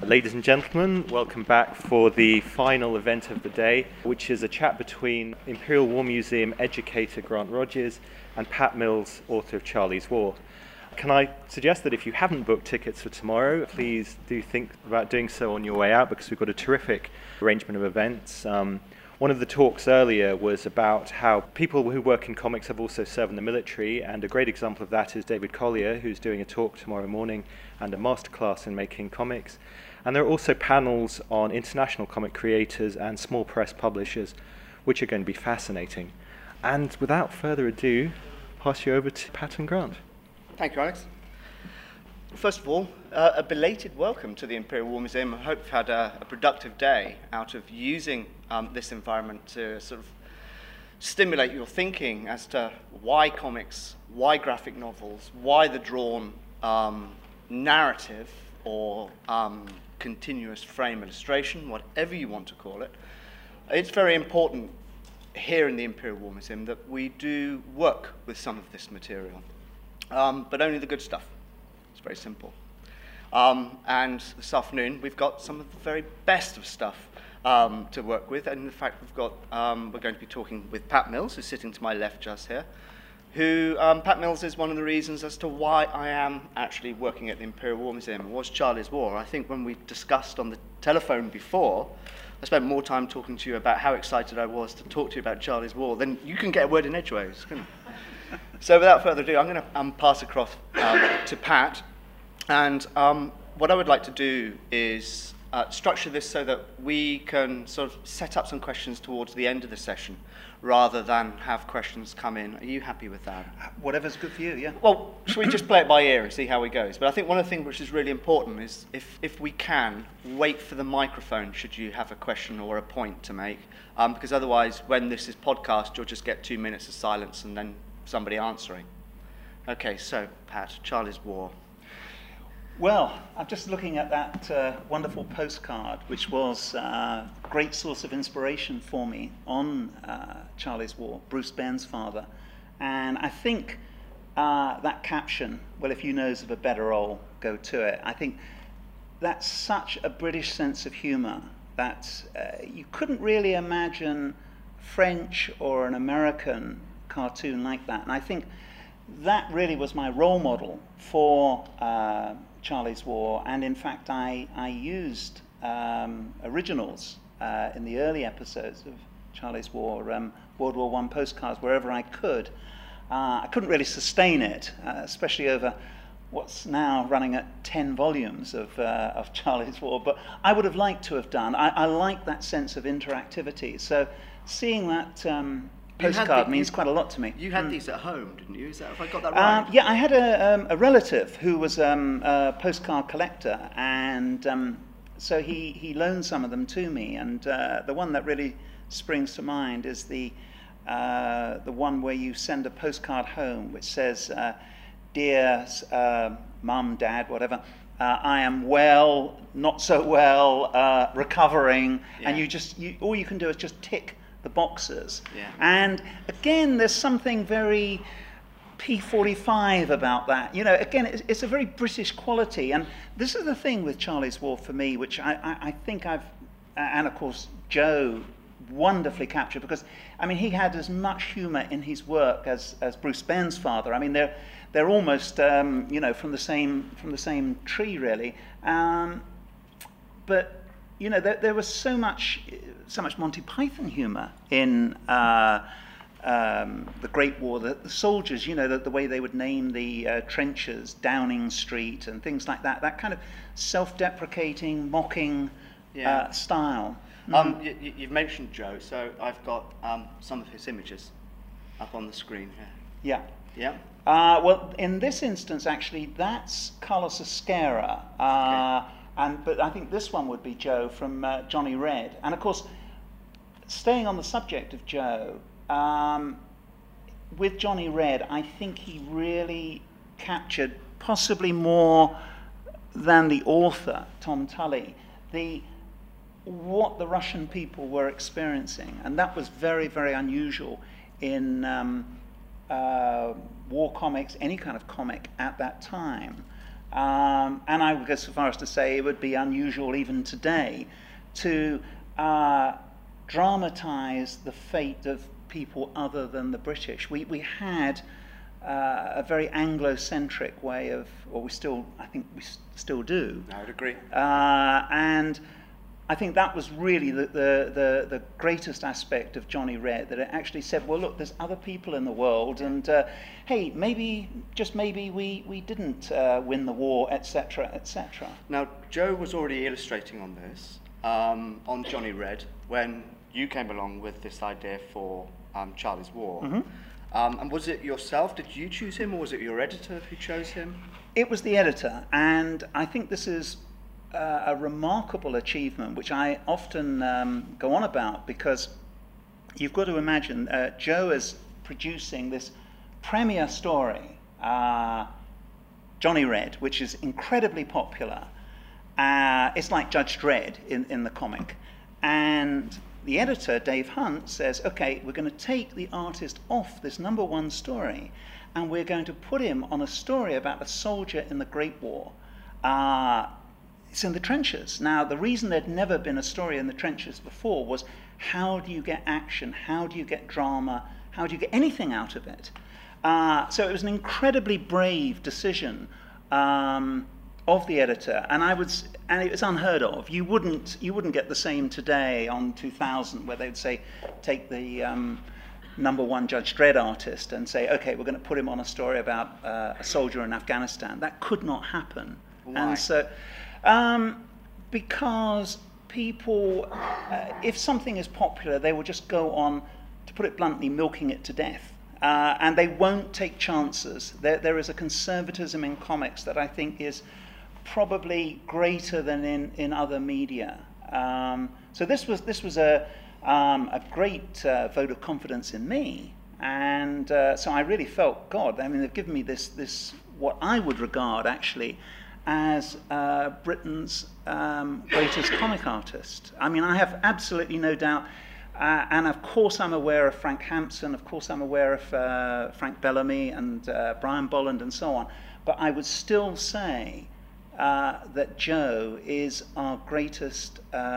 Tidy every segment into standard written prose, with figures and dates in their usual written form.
Ladies and gentlemen, welcome back for the final event of the day, which is a chat between Imperial War Museum educator Grant Rogers and Pat Mills, author of Charlie's War. Can I suggest that if you haven't booked tickets for tomorrow, please do think about doing so on your way out, because we've got a terrific arrangement of events. One of the talks earlier was about how people who work in comics have also served in the military, and a great example of that is David Collier, who's doing a talk tomorrow morning and a masterclass in making comics. And there are also panels on international comic creators and small press publishers, which are going to be fascinating. And without further ado, pass you over to Pat and Grant. Thank you, Alex. First of all, a belated welcome to the Imperial War Museum. I hope you've had a productive day out of using this environment to sort of stimulate your thinking as to why comics, why graphic novels, why the drawn narrative or continuous frame illustration, whatever you want to call it. It's very important here in the Imperial War Museum that we do work with some of this material, but only the good stuff. It's very simple. And this afternoon we've got some of the very best of stuff to work with, and in fact we're going to be talking with Pat Mills, who's sitting to my left just here, who Pat Mills is one of the reasons as to why I am actually working at the Imperial War Museum. It was Charlie's War. I think when we discussed on the telephone before, I spent more time talking to you about how excited I was to talk to you about Charlie's War than you can get a word in edgeways, can you? So without further ado, I'm going to pass across to Pat, and what I would like to do is structure this so that we can sort of set up some questions towards the end of the session, rather than have questions come in. Are you happy with that? Whatever's good for you, yeah. Well, should we just play it by ear and see how it goes? But I think one of the things which is really important is if we can, wait for the microphone should you have a question or a point to make, because otherwise when this is podcast, you'll just get 2 minutes of silence and then somebody answering. Okay, so Pat, Charlie's War. Well, I'm just looking at that wonderful postcard, which was a great source of inspiration for me on Charlie's War, Bruce Bairnsfather. And I think that caption, well, if you knows of a better role, go to it. I think that's such a British sense of humour that you couldn't really imagine French or an American cartoon like that. And I think that really was my role model for Charlie's War, and in fact I used originals in the early episodes of Charlie's War, World War I postcards, wherever I could. I couldn't really sustain it, especially over what's now running at 10 volumes of Charlie's War, but I would have liked to have done. I like that sense of interactivity, so seeing that postcard means quite a lot to me. You had these at home, didn't you? Is that, have I got that right? Yeah, I had a relative who was a postcard collector, and so he loaned some of them to me. And the one that really springs to mind is the one where you send a postcard home which says, "Dear Mum, Dad, whatever, I am well, not so well, recovering," yeah. And all you can do is just tick the boxes. Yeah. And again, there's something very P45 about that. You know, again, it's a very British quality. And this is the thing with Charlie's War for me, which I think and of course Joe wonderfully captured, because I mean he had as much humour in his work as Bruce Bairnsfather. I mean they're almost you know, from the same tree really. But you know, there was so much Monty Python humour in the Great War. The soldiers, you know, the way they would name the trenches, Downing Street, and things like that. That kind of self-deprecating, mocking style. You've mentioned Joe, so I've got some of his images up on the screen here. Yeah. Yeah. Well, in this instance, actually, that's Carlos Osquera. Okay. But I think this one would be Joe from Johnny Red. And of course, staying on the subject of Joe, with Johnny Red, I think he really captured, possibly more than the author, Tom Tully, what the Russian people were experiencing. And that was very, very unusual in war comics, any kind of comic at that time. And I would go so far as to say it would be unusual even today to dramatize the fate of people other than the British. We had a very Anglo-centric way of, or we still, I think we still do. I would agree. And I think that was really the greatest aspect of Johnny Red, that it actually said, well, look, there's other people in the world, and hey, maybe, just maybe, we didn't win the war, etc., etc. Now, Joe was already illustrating on this, on Johnny Red, when you came along with this idea for Charlie's War. Mm-hmm. And was it yourself? Did you choose him, or was it your editor who chose him? It was the editor, and I think this is a remarkable achievement, which I often go on about, because you've got to imagine Joe is producing this premier story, Johnny Red, which is incredibly popular. It's like Judge Dredd in the comic. And the editor, Dave Hunt, says, okay, we're going to take the artist off this #1 story, and we're going to put him on a story about a soldier in the Great War. It's in the trenches. Now, the reason there'd never been a story in the trenches before was, how do you get action? How do you get drama? How do you get anything out of it? So it was an incredibly brave decision of the editor, and it was unheard of. You wouldn't get the same today on 2000, where they'd say, take the #1 Judge Dredd artist and say, okay, we're going to put him on a story about a soldier in Afghanistan. That could not happen. Why? And so, because people, if something is popular, they will just go on, to put it bluntly, milking it to death. And they won't take chances. There is a conservatism in comics that I think is probably greater than in other media. So this was a great vote of confidence in me, and so I really felt, God, I mean, they've given me this what I would regard actually as Britain's greatest comic artist. I mean, I have absolutely no doubt. And of course I'm aware of Frank Hampson, of course I'm aware of Frank Bellamy and Brian Bolland and so on, but I would still say that Joe is our greatest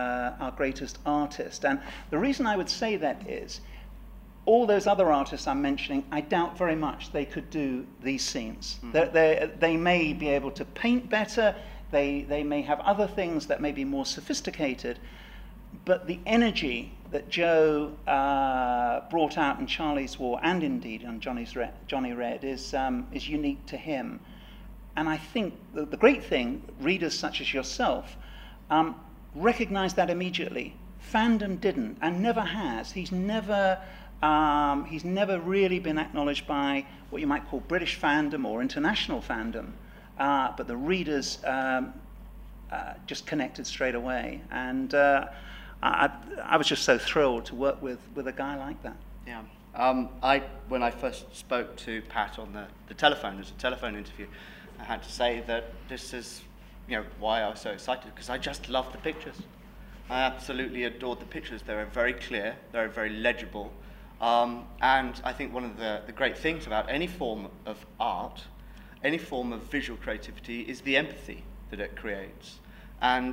artist. And the reason I would say that is, all those other artists I'm mentioning, I doubt very much they could do these scenes. Mm-hmm. They may be able to paint better, they may have other things that may be more sophisticated, but the energy that Joe brought out in Charlie's War, and indeed on Johnny Red, is unique to him. And I think the great thing, readers such as yourself, recognize that immediately. Fandom didn't, and never has. He's never really been acknowledged by what you might call British fandom or international fandom, but the readers just connected straight away. And I was just so thrilled to work with a guy like that. Yeah. When I first spoke to Pat on the telephone, it was a telephone interview, I had to say that this is, why I was so excited, because I just love the pictures. I absolutely adored the pictures. They were very clear, they were very legible, and I think one of the great things about any form of art, any form of visual creativity, is the empathy that it creates. And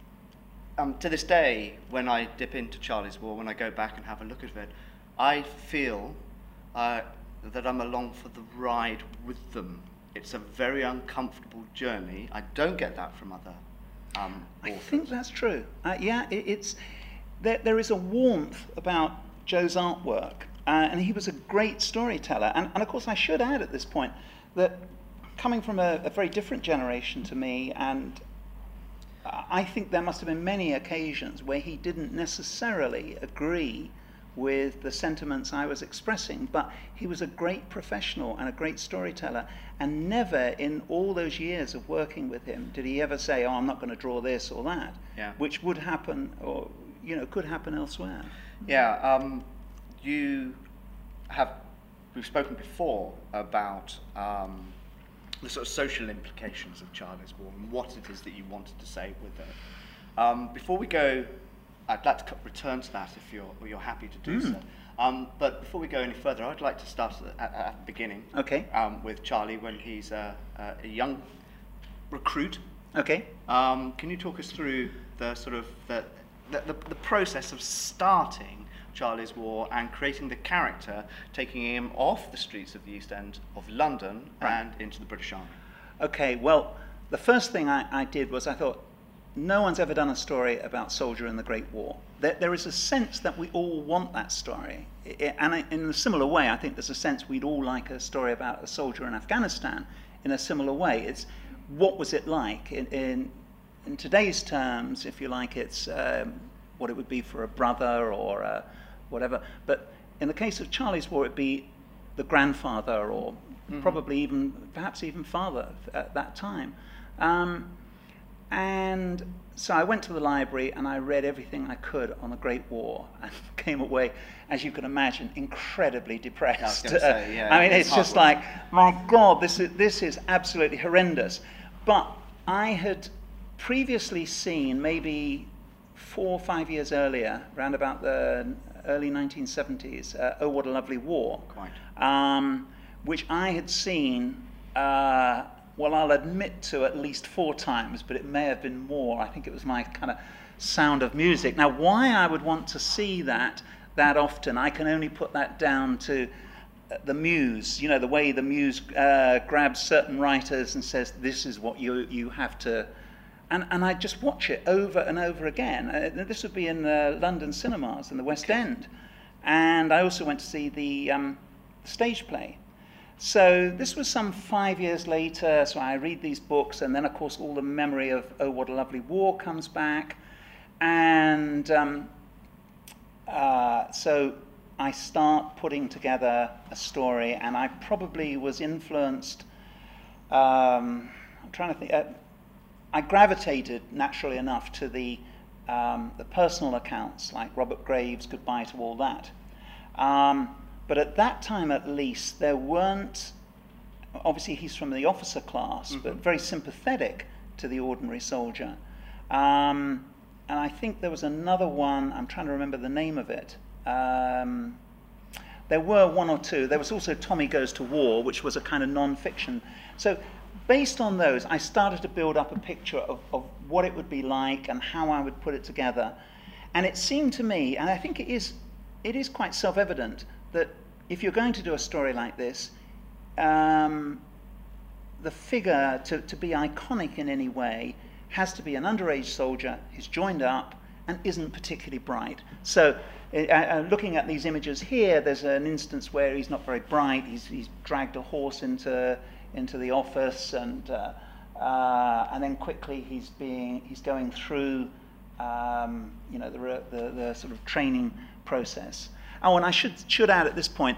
to this day, when I dip into Charlie's War, when I go back and have a look at it, I feel that I'm along for the ride with them. It's a very uncomfortable journey. I don't get that from other authors. I think that's true. Yeah, there is a warmth about Joe's artwork, and he was a great storyteller. And of course, I should add at this point that coming from a very different generation to me, and I think there must have been many occasions where he didn't necessarily agree with the sentiments I was expressing, but he was a great professional and a great storyteller, and never in all those years of working with him did he ever say, oh, I'm not going to draw this or that, which would happen, or could happen elsewhere. Yeah, we've spoken before about the sort of social implications of Charlie's War and what it is that you wanted to say with it. Before we go, I'd like to return to that if you're happy to do so. But before we go any further, I'd like to start at the beginning. Okay. With Charlie when he's a young, recruit. Okay. Can you talk us through the sort of the process of starting Charlie's War and creating the character, taking him off the streets of the East End of London and into the British Army? Okay, well, the first thing I did was I thought, no one's ever done a story about soldier in the Great War. There is a sense that we all want that story. And in a similar way, I think there's a sense we'd all like a story about a soldier in Afghanistan in a similar way. It's what was it like? In today's terms, if you like, it's what it would be for a brother or whatever. But in the case of Charlie's War, it'd be the grandfather or probably perhaps even father at that time. And so I went to the library and I read everything I could on the Great War and came away, as you can imagine, incredibly depressed. I was going to say, yeah, I mean, it's just like, my God, this is absolutely horrendous. But I had previously seen, maybe 4 or 5 years earlier, around about the early 1970s, Oh, What a Lovely War, which I had seen, well, I'll admit to at least 4 times, but it may have been more. I think it was my kind of Sound of Music. Now, why I would want to see that often, I can only put that down to the muse, you know, the way the muse grabs certain writers and says, this is what you have to... And I just watch it over and over again. This would be in the London cinemas in the West End. And I also went to see the stage play. So this was some 5 years later, so I read these books, and then, of course, all the memory of Oh, What a Lovely War comes back. And so I start putting together a story, and I probably was influenced, I'm trying to think, I gravitated naturally enough to the personal accounts, like Robert Graves' Goodbye to All That. But at that time, at least, there weren't, obviously he's from the officer class, but very sympathetic to the ordinary soldier. And I think there was another one, I'm trying to remember the name of it. There were 1 or 2. There was also Tommy Goes to War, which was a kind of non-fiction. So based on those, I started to build up a picture of what it would be like and how I would put it together. And it seemed to me, and I think it is quite self-evident, that if you're going to do a story like this, the figure, to be iconic in any way, has to be an underage soldier who's joined up and isn't particularly bright. So looking at these images here, there's an instance where he's not very bright. He's dragged a horse into the office, and then quickly he's going through you know, the sort of training process. Oh, and I should add at this point,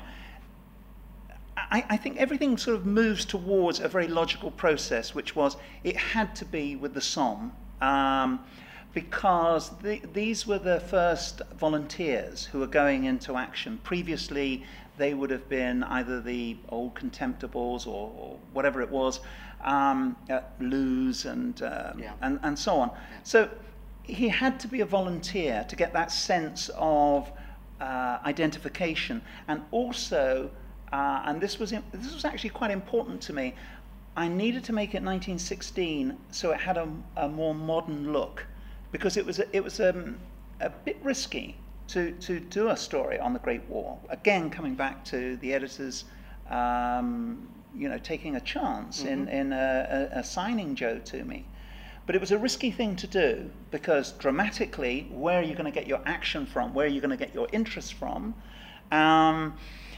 I think everything sort of moves towards a very logical process, which was it had to be with the Somme, because these were the first volunteers who were going into action. Previously, they would have been either the old contemptibles or whatever it was, Luz and so on. So he had to be a volunteer to get that sense of identification, and also, and this was actually quite important to me, I needed to make it 1916 so it had a more modern look, because it was a bit risky to do a story on the Great War. Again, coming back to the editors, you know, taking a chance in assigning Joe to me. But it was a risky thing to do, because dramatically, where are you going to get your action from? Where are you going to get your interest from? And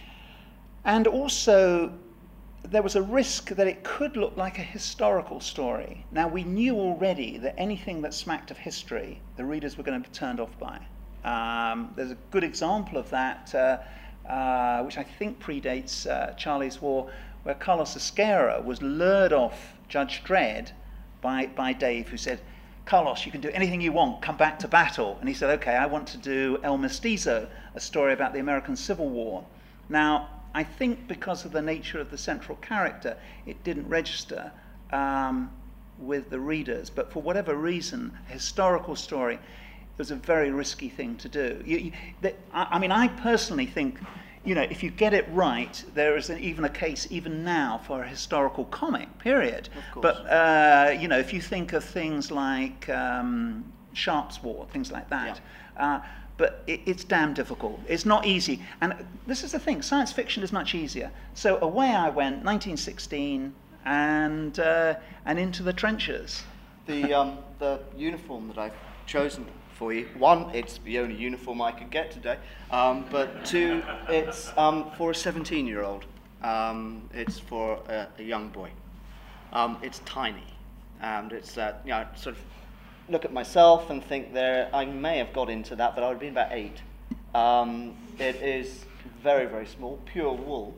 also, there was a risk that it could look like a historical story. Now, we knew already that anything that smacked of history, the readers were going to be turned off by. There's a good example of that, which I think predates Charlie's War, where Carlos Esquerra was lured off Judge Dredd by Dave, who said, Carlos, you can do anything you want, come back to battle. And he said, okay, I want to do El Mestizo, a story about the American Civil War. Now, I think because of the nature of the central character, it didn't register with the readers. But for whatever reason, a historical story, it was a very risky thing to do. I mean, I personally think you know, if you get it right, there is even a case even now for a historical comic, period. Of course. But, you know, if you think of things like Sharpe's War, things like that, but it's damn difficult. It's not easy. And this is the thing, science fiction is much easier. So away I went, 1916, and into the trenches. The uniform that I've chosen for you, one, it's the only uniform I could get today, but two, it's for a 17-year-old. It's for a young boy. It's tiny, and it's you know, sort of look at myself and think I may have got into that, but I would have been about 8. It is very, very small, pure wool,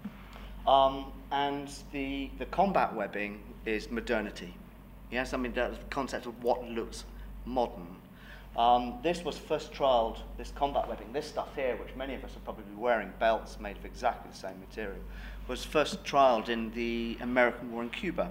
and the combat webbing is modernity. Yeah, I mean, the concept of what looks modern. This was first trialled, this combat webbing, this stuff here, which many of us are probably wearing, belts made of exactly the same material, was first trialled in the American War in Cuba.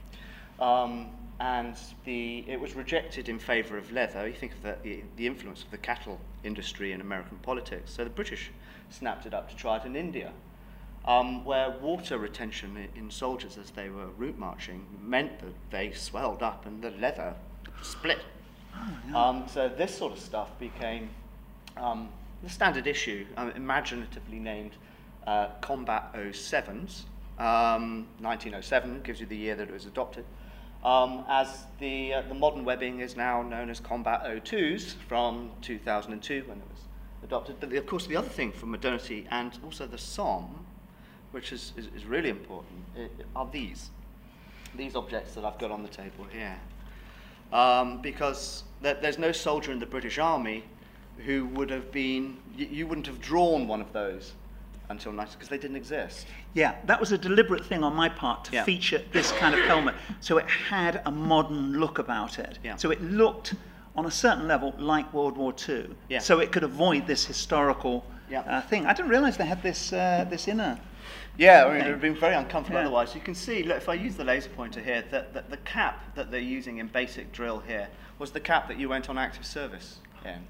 And it was rejected in favour of leather. You think of the influence of the cattle industry in American politics. So the British snapped it up to try it in India, where water retention in soldiers as they were route marching meant that they swelled up and the leather split. Oh, yeah. So this sort of stuff became the standard issue, imaginatively named Combat 07s. 1907 gives you the year that it was adopted. As the modern webbing is now known as Combat 02s from 2002 when it was adopted. But of course the other thing for modernity and also the Somme, which is really important, are these objects that I've got on the table here. Because there's no soldier in the British Army who would have been, you wouldn't have drawn one of those until 90, because they didn't exist. Yeah, that was a deliberate thing on my part to feature this kind of helmet, so it had a modern look about it. Yeah. So it looked, on a certain level, like World War II. Yeah. So it could avoid this historical thing. I didn't realise they had this inner. Yeah, I mean, it would have been very uncomfortable otherwise. You can see, look, if I use the laser pointer here, that the cap that they're using in basic drill here was the cap that you went on active service in.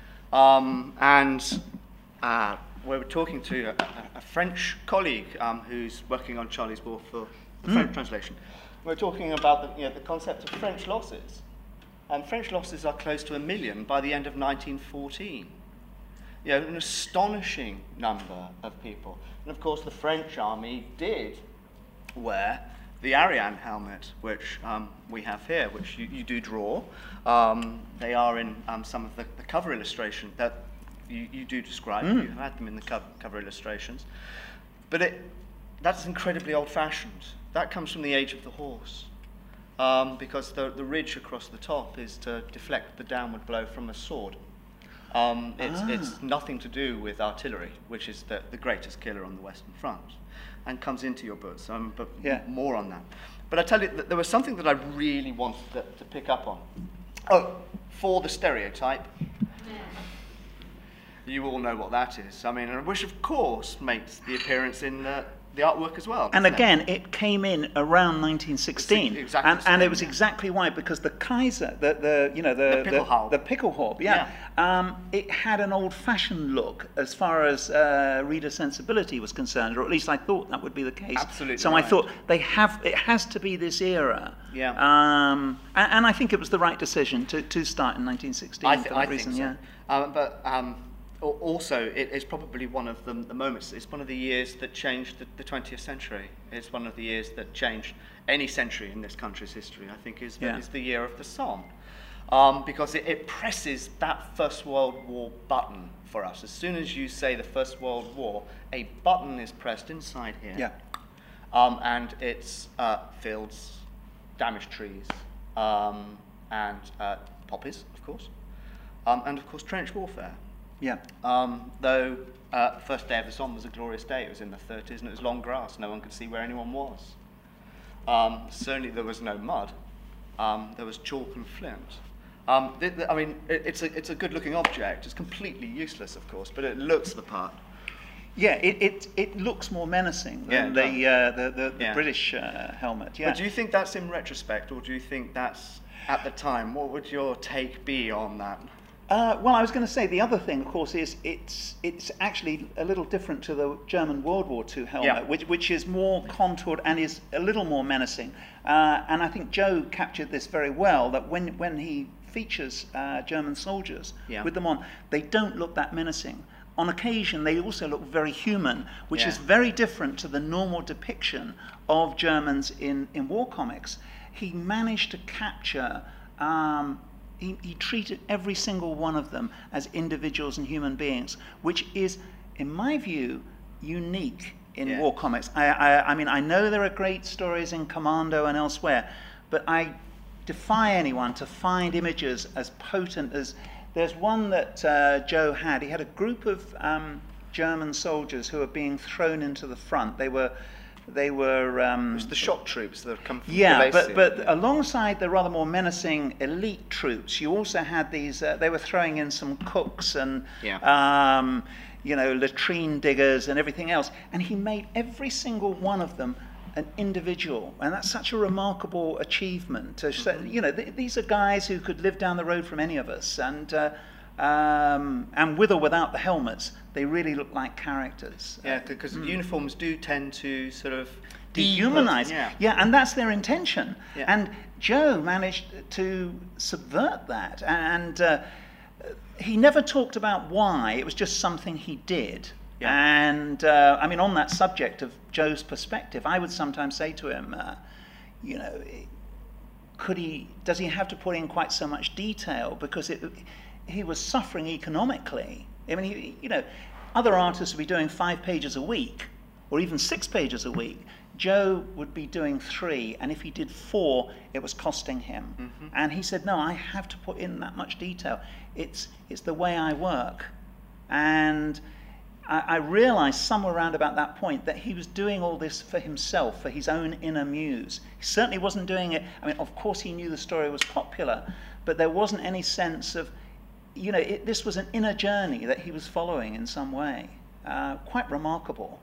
We were talking to a French colleague who's working on Charlie's War for the French translation. We were talking about the concept of French losses. And French losses are close to 1 million by the end of 1914. You know, an astonishing number of people. And of course the French army did wear the Ariane helmet, which we have here, which you do draw. They are in some of the cover illustration that you do describe. You have had them in the cover illustrations. But that's incredibly old-fashioned. That comes from the age of the horse. Because the ridge across the top is to deflect the downward blow from a sword. It's nothing to do with artillery, which is the greatest killer on the Western Front, and comes into your books, but more on that. But I tell you, there was something that I really wanted to pick up on. Oh, for the stereotype. You all know what that is. I mean, which of course makes the appearance in the artwork as well. And again, it came in around 1916, exactly and it was exactly why, because the Kaiser, the Pickelhaube, it had an old-fashioned look as far as reader sensibility was concerned, or at least I thought that would be the case. Absolutely. So I thought it has to be this era. Yeah. And I think it was the right decision to start in 1916 for that reason. Think so. Also, it's probably one of the moments, it's one of the years that changed the 20th century. It's one of the years that changed any century in this country's history, I think, is the year of the Somme. Because it presses that First World War button for us. As soon as you say the First World War, a button is pressed inside here. Yeah. And it's fields, damaged trees, and poppies, of course. And of course, trench warfare. Yeah. Though first day of the Somme was a glorious day. It was in the 30s and it was long grass. No one could see where anyone was. Certainly there was no mud. There was chalk and flint. I mean, it's a good-looking object. It's completely useless, of course, but it looks the part. Yeah, it looks more menacing than the British helmet. Yeah. But do you think that's in retrospect, or do you think that's at the time? What would your take be on that? Well, I was going to say the other thing, of course, is it's actually a little different to the German World War II helmet, which is more contoured and is a little more menacing. And I think Joe captured this very well, that when he features German soldiers with them on, they don't look that menacing. On occasion, they also look very human, which is very different to the normal depiction of Germans in war comics. He managed to capture... He treated every single one of them as individuals and human beings, which is, in my view, unique in war comics. I mean, I know there are great stories in Commando and elsewhere, but I defy anyone to find images as potent as... There's one that Joe had. He had a group of German soldiers who were being thrown into the front. They were it was the shock troops that come from but alongside the rather more menacing elite troops, you also had these, they were throwing in some cooks and you know, latrine diggers and everything else, and he made every single one of them an individual, and that's such a remarkable achievement to say, you know, these are guys who could live down the road from any of us, and with or without the helmets, they really look like characters. Yeah, because uniforms do tend to sort of dehumanize. Yeah, and that's their intention. Yeah. And Joe managed to subvert that, and he never talked about why. It was just something he did. Yeah. And I mean, on that subject of Joe's perspective, I would sometimes say to him, you know, does he have to put in quite so much detail? Because he was suffering economically. I mean, you know, other artists would be doing 5 pages a week, or even 6 pages a week. Joe would be doing 3, and if he did 4, it was costing him. And he said, no, I have to put in that much detail. It's the way I work. And I realized somewhere around about that point that he was doing all this for himself, for his own inner muse. He certainly wasn't doing it. I mean, of course he knew the story was popular, but there wasn't any sense of, you know, this was an inner journey that he was following in some way. Quite remarkable.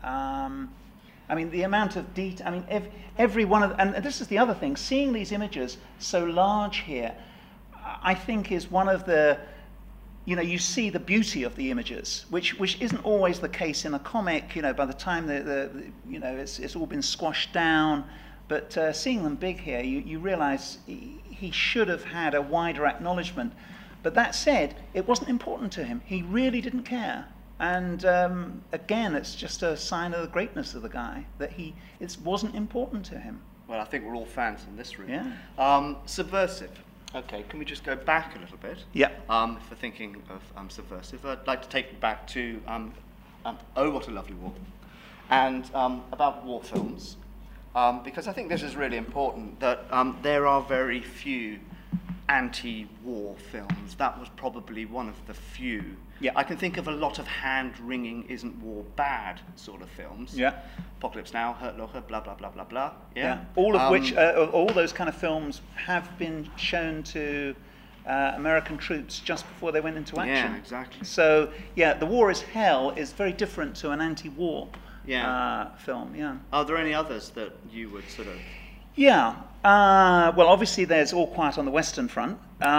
I mean, the amount of detail, I mean, every one of, and this is the other thing, seeing these images so large here, I think is one of the, you know, you see the beauty of the images, which isn't always the case in a comic. You know, by the time you know, it's all been squashed down, but seeing them big here, you realize he should have had a wider acknowledgement. But that said, it wasn't important to him. He really didn't care. And again, it's just a sign of the greatness of the guy, that it wasn't important to him. Well, I think we're all fans in this room. Yeah. Subversive. Okay, can we just go back a little bit? Yeah. For thinking of subversive, I'd like to take you back to Oh, What a Lovely War, and about war films, because I think this is really important, that there are very few anti-war films. That was probably one of the few. Yeah. I can think of a lot of hand-wringing, isn't war bad sort of films. Yeah. Apocalypse Now, Hurt Locker, blah, blah, blah, blah, blah. Yeah. All of which, all those kind of films have been shown to American troops just before they went into action. Yeah, exactly. So, yeah, The War is Hell is very different to an anti-war film, yeah. Are there any others that you would sort of... Yeah. Well, obviously there's All Quiet on the Western Front.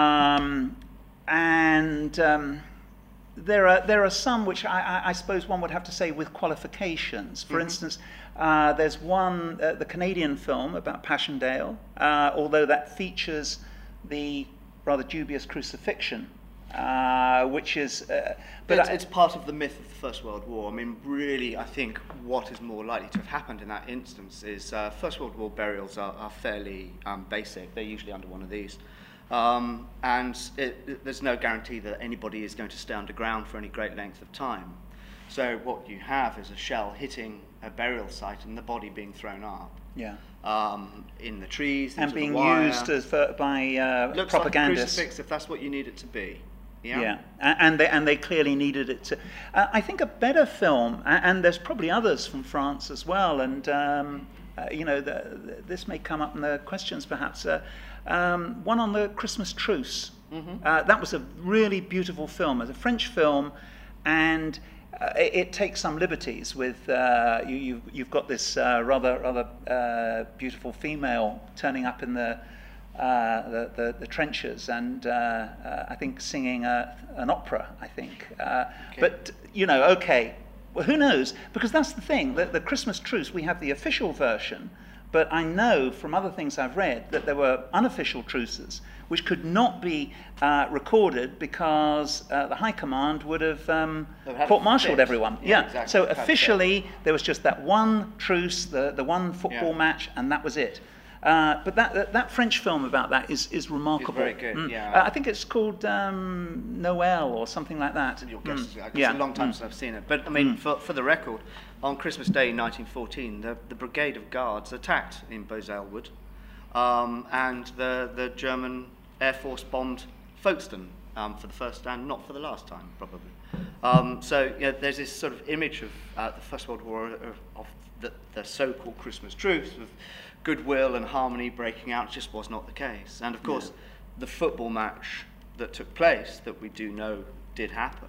There are some which I suppose one would have to say with qualifications. For instance, there's one, the Canadian film about Passchendaele, although that features the rather dubious crucifixion, which is... but it's part of the myth of the First World War. I mean, really, I think what is more likely to have happened in that instance is First World War burials are fairly basic. They're usually under one of these. And there's no guarantee that anybody is going to stay underground for any great length of time. So what you have is a shell hitting a burial site and the body being thrown up. Yeah. In the trees, and being the wire. used by Looks propagandists. Like a crucifix if that's what you need it to be. Yeah, and they clearly needed it to. I think a better film, and there's probably others from France as well, and you know, this may come up in the questions perhaps. One on the Christmas Truce. That was a really beautiful film. It's a French film, and it takes some liberties with you've got this rather beautiful female turning up in the the trenches, and I think singing an opera, I think. Okay. But, okay, well, who knows? Because that's the thing, the Christmas truce, we have the official version, but I know from other things I've read that there were unofficial truces which could not be recorded because the High Command would have court-martialed everyone. Yeah, exactly. So officially, there was just that one truce, the one football match, and that was it. But that French film about that is remarkable. It's very good, yeah. I think it's called Noel or something like that. Your guess is it's a long time since I've seen it. But I mean, for the record, on Christmas Day 1914, the Brigade of Guards attacked in Beauzelle Wood, and the German Air Force bombed Folkestone for the first and not for the last time, probably. So there's this sort of image of the First World War of the so-called Christmas truce, of goodwill and harmony breaking out. Just was not the case. And of course, the football match that took place, that we do know did happen.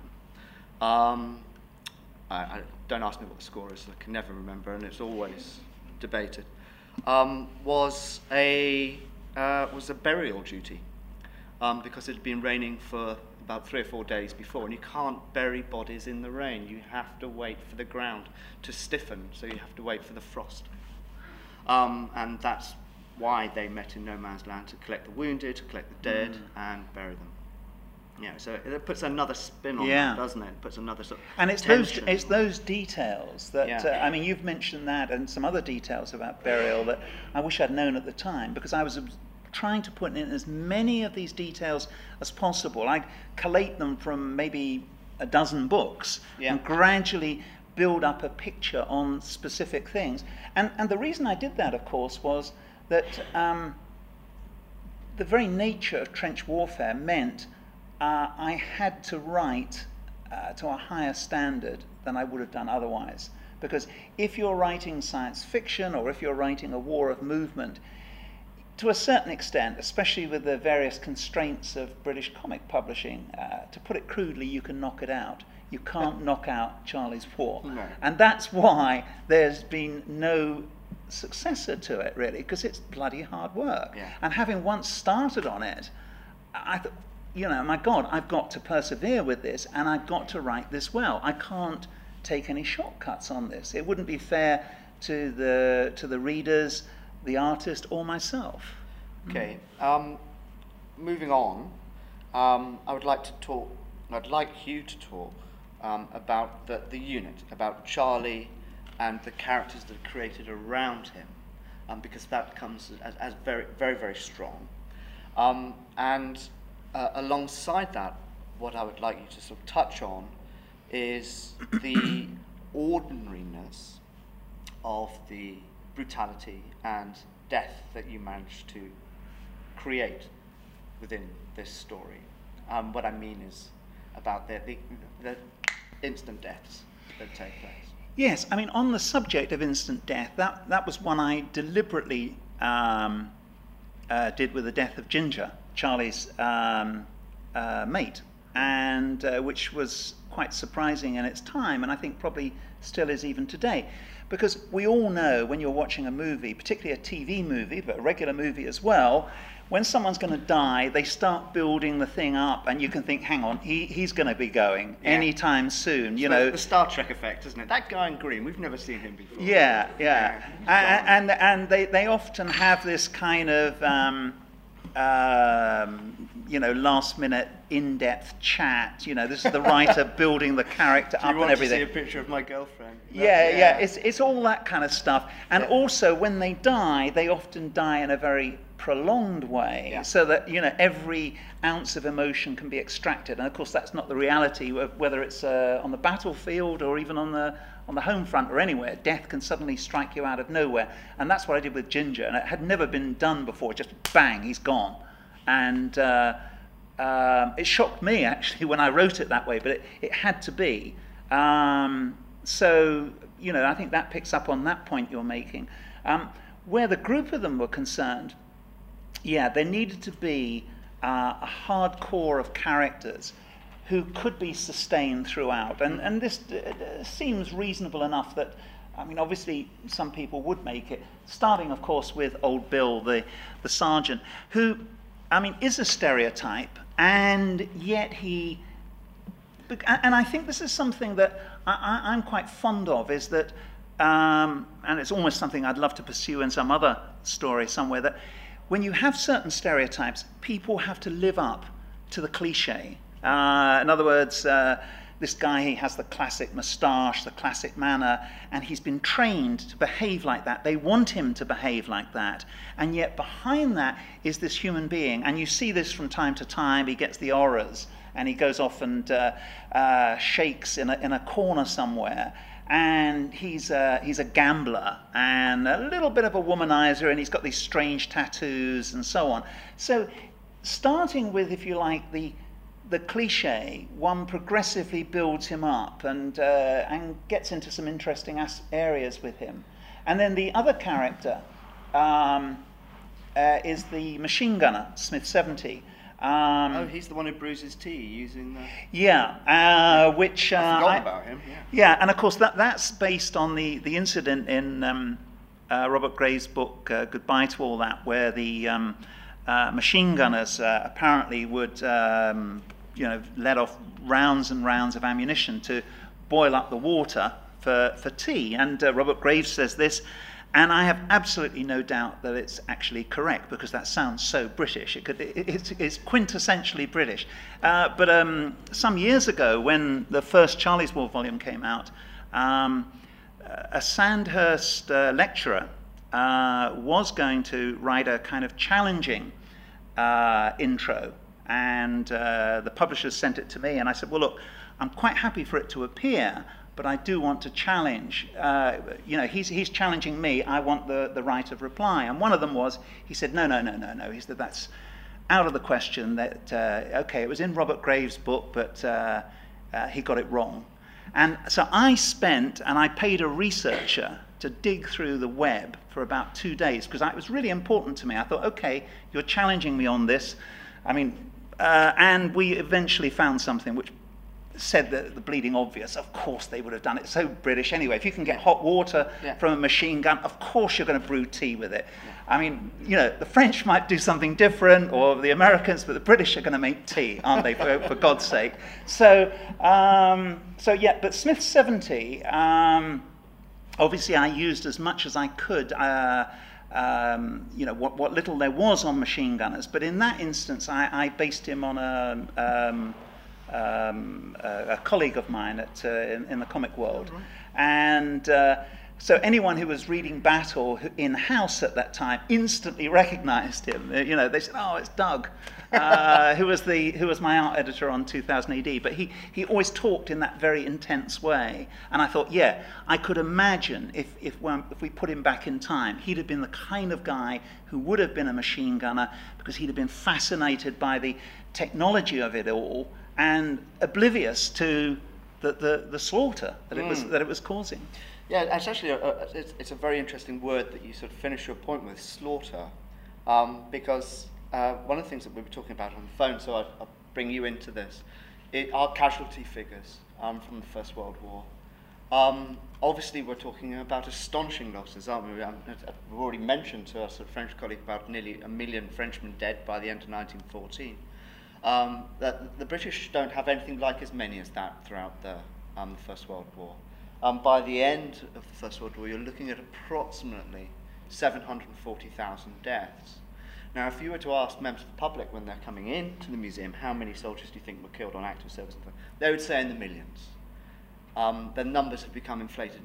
I don't ask me what the score is. I can never remember, and it's always debated. Was a burial duty because it had been raining for about 3 or 4 days before, and you can't bury bodies in the rain. You have to wait for the ground to stiffen, so you have to wait for the frost. And that's why they met in no man's land, to collect the wounded, to collect the dead, and bury them. So it puts another spin on that, doesn't it? It puts another sort of and it's tension. those details that I mean, you've mentioned that and some other details about burial that I wish I'd known at the time, because I was trying to put in as many of these details as possible. I'd collate them from maybe a dozen books and gradually build up a picture on specific things. And the reason I did that, of course, was that the very nature of trench warfare meant I had to write to a higher standard than I would have done otherwise. Because if you're writing science fiction, or if you're writing a war of movement, to a certain extent, especially with the various constraints of British comic publishing, to put it crudely, you can knock it out. You can't knock out Charlie's War. No. And that's why there's been no successor to it, really, because it's bloody hard work. Yeah. And having once started on it, I thought, my God, I've got to persevere with this, and I've got to write this well. I can't take any shortcuts on this. It wouldn't be fair to the readers, the artist, or myself. Okay. Moving on, I'd like you to talk about the unit, about Charlie and the characters that are created around him, because that comes as very, very, very strong. And alongside that, what I would like you to sort of touch on is the ordinariness of the brutality and death that you managed to create within this story. What I mean is about the instant deaths that take place. Yes, I mean, on the subject of instant death, that was one I deliberately did with the death of Ginger, Charlie's mate, and which was quite surprising in its time, and I think probably still is even today. Because we all know when you're watching a movie, particularly a TV movie, but a regular movie as well, when someone's going to die, they start building the thing up, and you can think, hang on, he's going to be going anytime soon. The Star Trek effect, isn't it? That guy in green, we've never seen him before. And they often have this kind of last minute in-depth chat. This is the writer building the character up and everything. Do you want to see a picture of my girlfriend? It's all that kind of stuff. And also, when they die, they often die in a very prolonged way, so that every ounce of emotion can be extracted. And of course, that's not the reality, whether it's on the battlefield or even on the home front or anywhere. Death can suddenly strike you out of nowhere, and that's what I did with Ginger. And it had never been done before. Just bang, he's gone. And it shocked me actually when I wrote it that way, but it had to be. So I think that picks up on that point you're making. Where the group of them were concerned, there needed to be a hard core of characters who could be sustained throughout. And this seems reasonable enough that I mean, obviously, some people would make it, starting, of course, with Old Bill, the sergeant, who, I mean, is a stereotype, and yet he... And I think this is something that I'm quite fond of, is that, and it's almost something I'd love to pursue in some other story somewhere, that when you have certain stereotypes, people have to live up to the cliche. In other words, this guy, he has the classic moustache, the classic manner, and he's been trained to behave like that. They want him to behave like that. And yet behind that is this human being. And you see this from time to time. He gets the auras, and he goes off and shakes in a corner somewhere. And he's a gambler and a little bit of a womanizer, and he's got these strange tattoos and so on. So starting with, if you like, the cliche, one progressively builds him up and gets into some interesting areas with him. And then the other character is the machine gunner, Smith 70. Oh, he's the one who brews tea using the... Yeah, which... I forgot about him, yeah. Yeah, and of course that's based on the incident in Robert Graves' book, Goodbye to All That, where the machine gunners apparently would let off rounds and rounds of ammunition to boil up the water for tea. And Robert Graves says this, and I have absolutely no doubt that it's actually correct, because that sounds so British. It's quintessentially British. But some years ago, when the first Charlie's War volume came out, a Sandhurst lecturer was going to write a kind of challenging intro, and the publishers sent it to me, and I said, well, look, I'm quite happy for it to appear, but I do want to challenge. He's challenging me. I want the right of reply. And one of them was, he said, no. He said, that's out of the question. That okay, it was in Robert Graves' book, but he got it wrong. And so I paid a researcher to dig through the web for about 2 days, because it was really important to me. I thought, okay, you're challenging me on this. I mean, and we eventually found something which said the bleeding obvious. Of course they would have done it. So British anyway. If you can get hot water from a machine gun, of course you're going to brew tea with it. I mean, the French might do something different, or the Americans, but the British are going to make tea, aren't they, for God's sake? So, but Smith 70, obviously I used as much as I could, what little there was on machine gunners, but in that instance I based him on a colleague of mine in the comic world. Oh, right. And so anyone who was reading Battle in-house at that time instantly recognized him. They said, oh, it's Doug, who was my art editor on 2000 AD. But he always talked in that very intense way. And I thought, yeah, I could imagine if we put him back in time, he'd have been the kind of guy who would have been a machine gunner, because he'd have been fascinated by the technology of it all, and oblivious to the slaughter that it was causing. Yeah, it's actually it's a very interesting word that you sort of finish your point with, slaughter, because one of the things that we were talking about on the phone, so I'll bring you into this, are casualty figures from the First World War. Obviously, we're talking about astonishing losses, aren't we? We've already mentioned to our sort of French colleague about nearly 1 million Frenchmen dead by the end of 1914. That the British don't have anything like as many as that throughout the First World War. By the end of the First World War, you're looking at approximately 740,000 deaths. Now, if you were to ask members of the public when they're coming into the museum, how many soldiers do you think were killed on active service, they would say in the millions. The numbers have become inflated.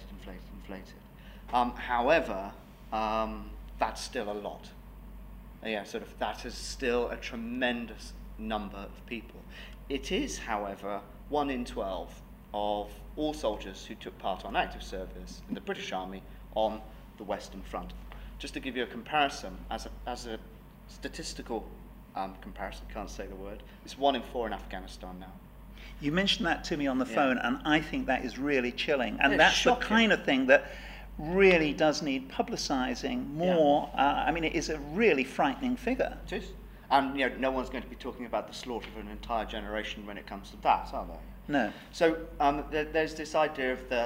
However, that's still a lot. That is still a tremendous number of people. It is, however, 1 in 12 of all soldiers who took part on active service in the British Army on the Western Front. Just to give you a comparison, as a statistical comparison, can't say the word, it's 1 in 4 in Afghanistan now. You mentioned that to me on the phone, and I think that is really chilling. And that's shocking. The kind of thing that really does need publicising more. I mean, it is a really frightening figure. It is. And no one's going to be talking about the slaughter of an entire generation when it comes to that, are they? No. So there's this idea of the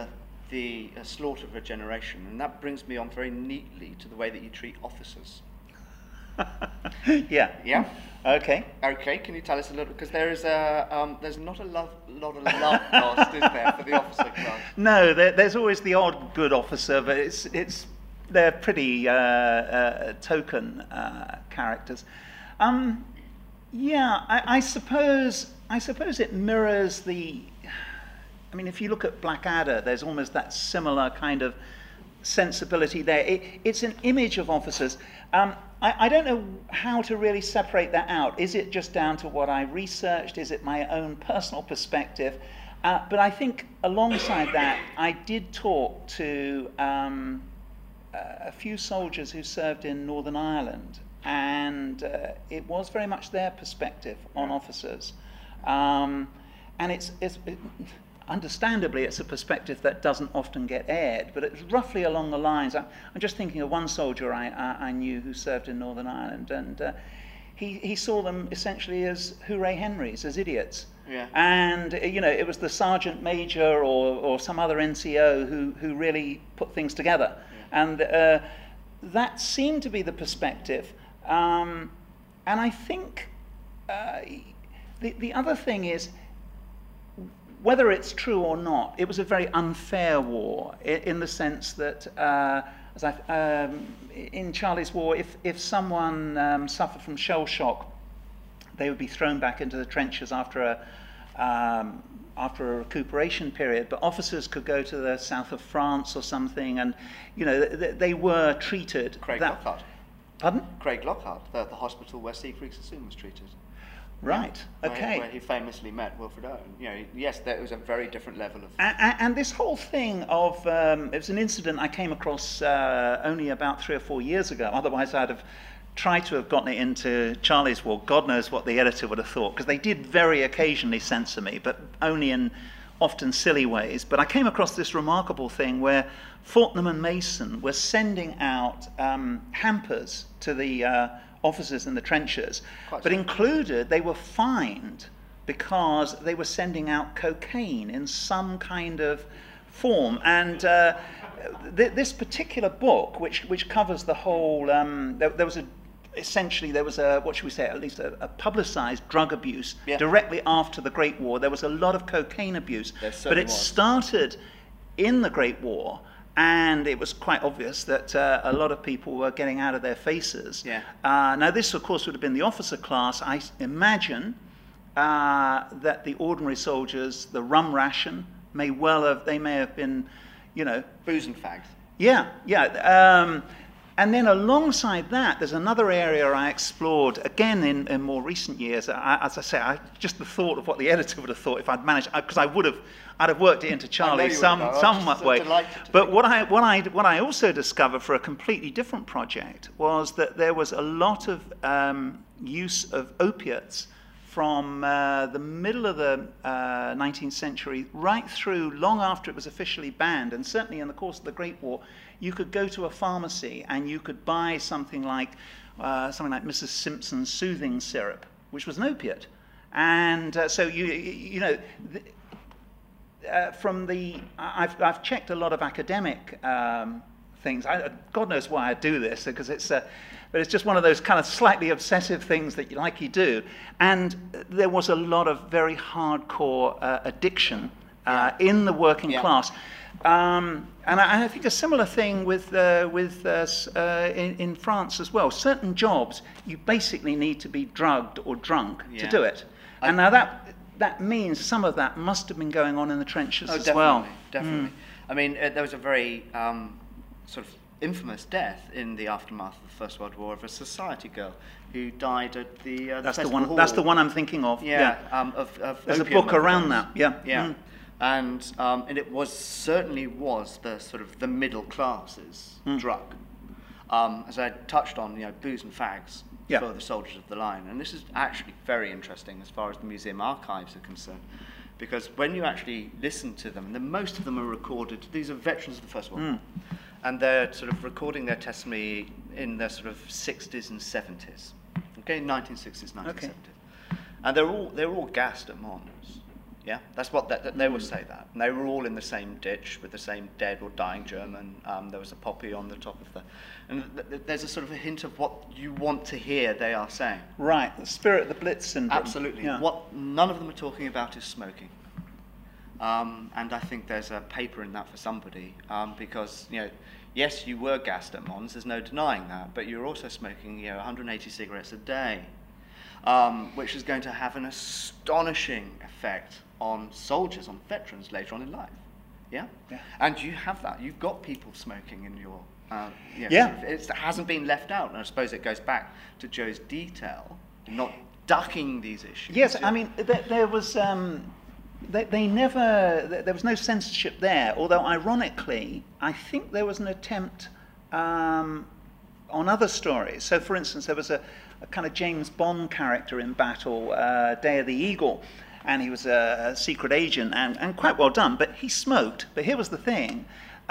the slaughter of a generation, and that brings me on very neatly to the way that you treat officers. Yeah. Yeah. Okay. Okay. Can you tell us a little? Because there's not a lot of love lost, is there, for the officer class? No, there's always the odd good officer, but they're pretty token characters. Yeah, I suppose it mirrors the. I mean, if you look at Blackadder, there's almost that similar kind of sensibility there. It's an image of officers. I don't know how to really separate that out. Is it just down to what I researched? Is it my own personal perspective? But I think alongside that, I did talk to a few soldiers who served in Northern Ireland, and it was very much their perspective on officers. And understandably, it's a perspective that doesn't often get aired, but it's roughly along the lines. I'm just thinking of one soldier I knew who served in Northern Ireland, and he saw them essentially as hooray Henrys, as idiots. Yeah. And it was the sergeant major or some other NCO who really put things together, and that seemed to be the perspective. And I think the other thing is, whether it's true or not, it was a very unfair war in the sense that, in Charlie's War, if someone suffered from shell shock, they would be thrown back into the trenches after a recuperation period. But officers could go to the south of France or something, and they were treated. Craig Lockhart. Pardon? Craig Lockhart, the hospital where Siegfried Sassoon was treated. Right. Okay. Where he famously met Wilfred Owen. Yes, there was a very different level of. And this whole thing of it was an incident I came across only about 3 or 4 years ago. Otherwise, I'd have tried to have gotten it into Charlie's War. God knows what the editor would have thought, because they did very occasionally censor me, but only in often silly ways. But I came across this remarkable thing where Fortnum and Mason were sending out hampers to the officers in the trenches, but included, they were fined because they were sending out cocaine in some kind of form. And this particular book, which covers the whole, there was a what should we say, at least a publicized drug abuse directly after the Great War. There was a lot of cocaine abuse, but it started in the Great War. And it was quite obvious that a lot of people were getting out of their faces. Yeah. Now, this, of course, would have been the officer class. I imagine that the ordinary soldiers, the rum ration, may have been, booze and fags. Yeah, yeah. And then alongside that, there's another area I explored, again in more recent years. As I say, just the thought of what the editor would have thought if I'd managed, because I'd have worked it into Charlie somewhat way. But what I also discovered for a completely different project was that there was a lot of use of opiates from the middle of the 19th century right through long after it was officially banned, and certainly in the course of the Great War. You could go to a pharmacy and you could buy something like Mrs. Simpson's soothing syrup, which was an opiate. And so I've checked a lot of academic things. God knows why I do this, because but it's just one of those kind of slightly obsessive things that you do. And there was a lot of very hardcore addiction in the working class. And I think a similar thing in France as well. Certain jobs, you basically need to be drugged or drunk to do it. And now that means some of that must have been going on in the trenches as well. Definitely. I mean, there was a very sort of infamous death in the aftermath of the First World War of a society girl who died at the that's the Festival one. Hall. That's the one I'm thinking of. There's a book around that. Yeah. And it certainly was the sort of the middle classes drug, as I touched on, booze and fags for the soldiers of the line. And this is actually very interesting as far as the museum archives are concerned, because when you actually listen to them, and most of them are recorded. These are veterans of the First World War, and they're sort of recording their testimony in their sort of 60s and 70s. Okay, 1960s, 1970s, and they're all gassed at Mons. Yeah, that's what they would say that. And they were all in the same ditch with the same dead or dying German. There was a poppy on the top of the... And there's a sort of a hint of what you want to hear they are saying. Right, the spirit of the Blitz syndrome. Absolutely. Yeah. What none of them are talking about is smoking. And I think there's a paper in that for somebody, because, yes, you were gassed at Mons, there's no denying that, but you're also smoking, 180 cigarettes a day, which is going to have an astonishing effect on soldiers, on veterans later on in life. Yeah? And you have that. You've got people smoking in your... It hasn't been left out, and I suppose it goes back to Joe's detail, not ducking these issues. Yes, I mean, there was... there was no censorship there, although ironically, I think there was an attempt on other stories. So, for instance, there was a kind of James Bond character in Battle, Day of the Eagle, and he was a secret agent, and quite well done, but he smoked. But here was the thing,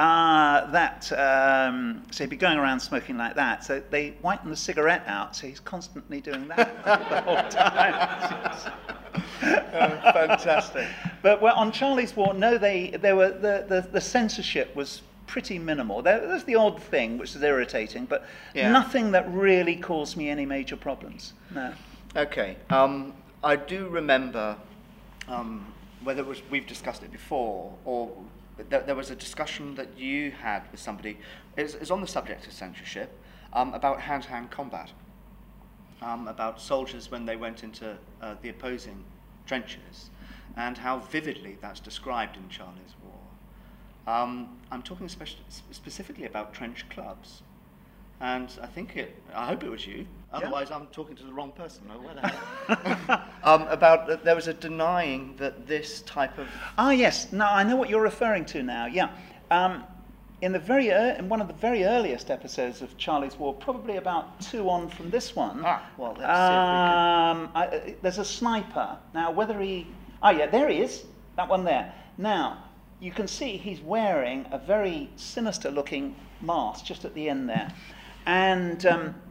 so he'd be going around smoking like that, so they whiten the cigarette out, so he's constantly doing that the whole time. Fantastic. But on Charlie's War, no, the censorship was pretty minimal. There's the odd thing, which is irritating, but nothing that really caused me any major problems. No. Okay. I do remember, whether it was we've discussed it before, or there was a discussion that you had with somebody. It's on the subject of censorship, about hand-to-hand combat, about soldiers when they went into the opposing trenches, and how vividly that's described in Charlie's War. I'm talking specifically about trench clubs, and I hope it was you. Otherwise, I'm talking to the wrong person. Where the hell? There was a denying that this type of... Ah, yes. No, I know what you're referring to now. Yeah. In one of the very earliest episodes of Charlie's War, probably about 2 on from this one. Well, let's see if we can... there's a sniper. Now, whether he... Oh, yeah, there he is. That one there. Now, you can see he's wearing a very sinister-looking mask just at the end there. And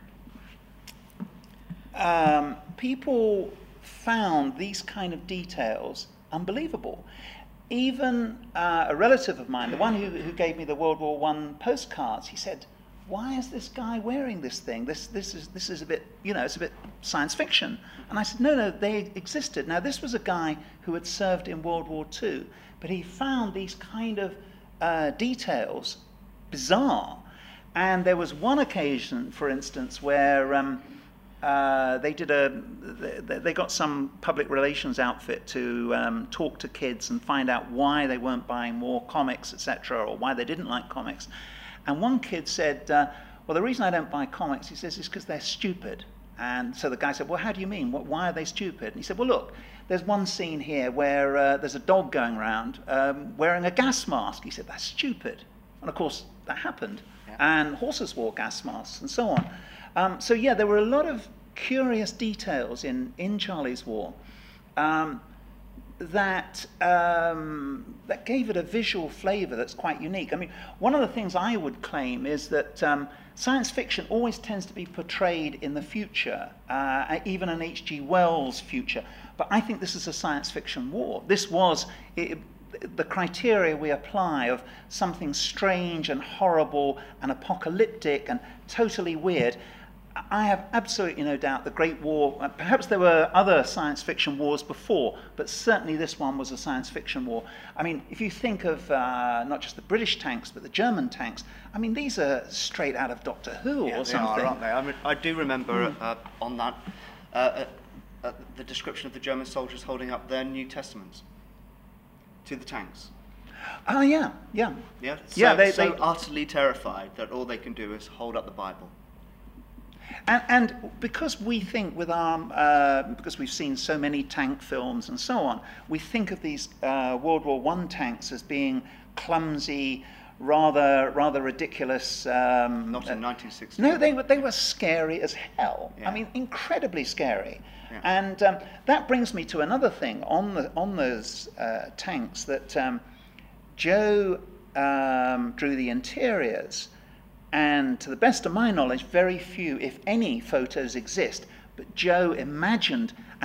people found these kind of details unbelievable. Even a relative of mine, the one who gave me the World War I postcards, he said, "Why is this guy wearing this thing? This is a bit, it's a bit science fiction." And I said, no, they existed. Now, this was a guy who had served in World War II, but he found these kind of details bizarre. And there was one occasion, for instance, where they got some public relations outfit to talk to kids and find out why they weren't buying more comics, etc., or why they didn't like comics. And one kid said, well, the reason I don't buy comics, he says, is because they're stupid. And so the guy said, well, how do you mean? Why are they stupid? And he said, well, look, there's one scene here where there's a dog going around wearing a gas mask. He said, that's stupid. And of course, that happened. Yeah. And horses wore gas masks and so on. So yeah, there were a lot of curious details in Charlie's War that gave it a visual flavour that's quite unique. I mean, one of the things I would claim is that science fiction always tends to be portrayed in the future, even in H.G. Wells' future. But I think this is a science fiction war. This was the criteria we apply of something strange and horrible and apocalyptic and totally weird. I have absolutely no doubt the Great War, perhaps there were other science fiction wars before, but certainly this one was a science fiction war. I mean, if you think of not just the British tanks, but the German tanks, I mean, these are straight out of Doctor Who or something. They are, aren't they? I mean, I do remember on that, the description of the German soldiers holding up their New Testaments to the tanks. Oh, yeah. Yeah, so utterly terrified that all they can do is hold up the Bible. And because we think with because we've seen so many tank films and so on, we think of these World War I tanks as being clumsy, rather ridiculous. Not in 1960. No, they were scary as hell. Yeah. I mean, incredibly scary. Yeah. And that brings me to another thing on those tanks that Joe drew the interiors. And to the best of my knowledge, very few, if any, photos exist. But Joe imagined, and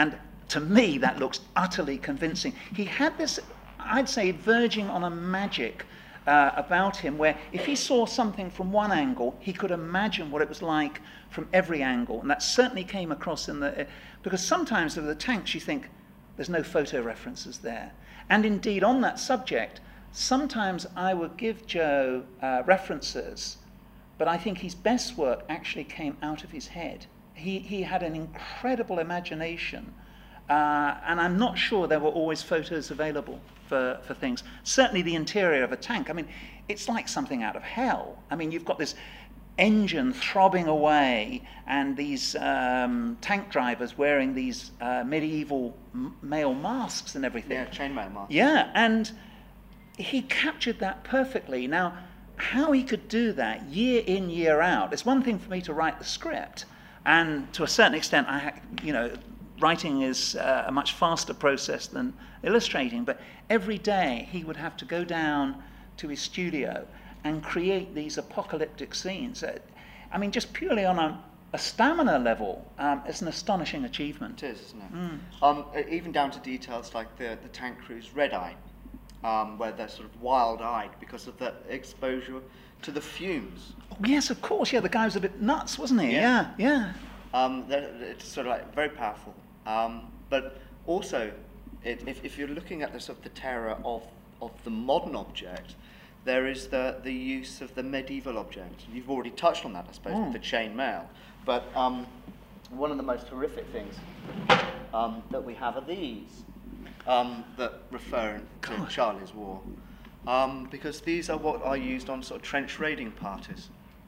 to me, that looks utterly convincing. He had this, I'd say, verging on a magic about him, where if he saw something from one angle, he could imagine what it was like from every angle. And that certainly came across in the... because sometimes with the tanks you think, there's no photo references there. And indeed, on that subject, sometimes I would give Joe references, but I think his best work actually came out of his head. He had an incredible imagination, and I'm not sure there were always photos available for things. Certainly the interior of a tank, I mean, it's like something out of hell. I mean, you've got this engine throbbing away and these tank drivers wearing these medieval male masks and everything. Yeah, chainmail masks. Yeah, and he captured that perfectly. Now, how he could do that year in, year out, it's one thing for me to write the script, and to a certain extent, writing is a much faster process than illustrating, but every day he would have to go down to his studio and create these apocalyptic scenes. I mean, just purely on a stamina level, it's an astonishing achievement. It is, isn't it? Even down to details like the tank crew's red eye, where they're sort of wild-eyed because of the exposure to the fumes. Oh, yes, of course. Yeah, the guy was a bit nuts, wasn't he? Yeah. Yeah. It's sort of like very powerful. But also, if you're looking at the sort of the terror of the modern object, there is the use of the medieval object. You've already touched on that, I suppose, with the chain mail. But one of the most horrific things that we have are these that refer to Charlie's War, because these are what are used on sort of trench raiding parties.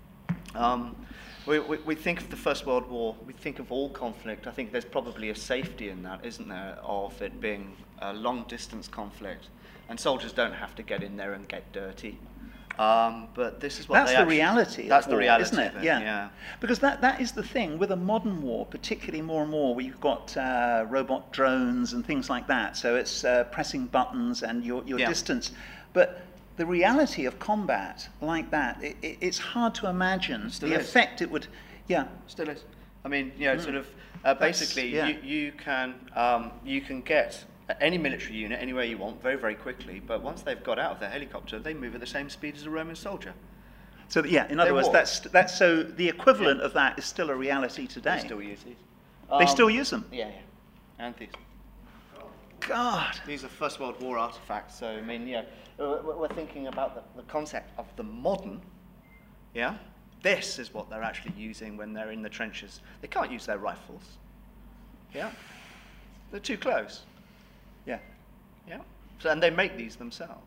We think of the First World War, we think of all conflict. I think there's probably a safety in that, isn't there, of it being a long-distance conflict. And soldiers don't have to get in there and get dirty. But this is what that's the reality. That's the war, reality, isn't it? of it, yeah. Because that is the thing with a modern war, particularly more and more, where you've got robot drones and things like that. So it's pressing buttons and your distance. But the reality of combat like that, it's hard to imagine the effect it would. Yeah. Still is. I mean, sort of basically, you can get any military unit anywhere you want very, very quickly, but once they've got out of their helicopter, they move at the same speed as a Roman soldier. So in other words, that's so the equivalent of that is still a reality today. They still use these. They still use them? Yeah. And these. God. These are First World War artifacts, so I mean, we're thinking about the concept of the modern, yeah? This is what they're actually using when they're in the trenches. They can't use their rifles, yeah? They're too close. Yeah. Yeah. So, and they make these themselves.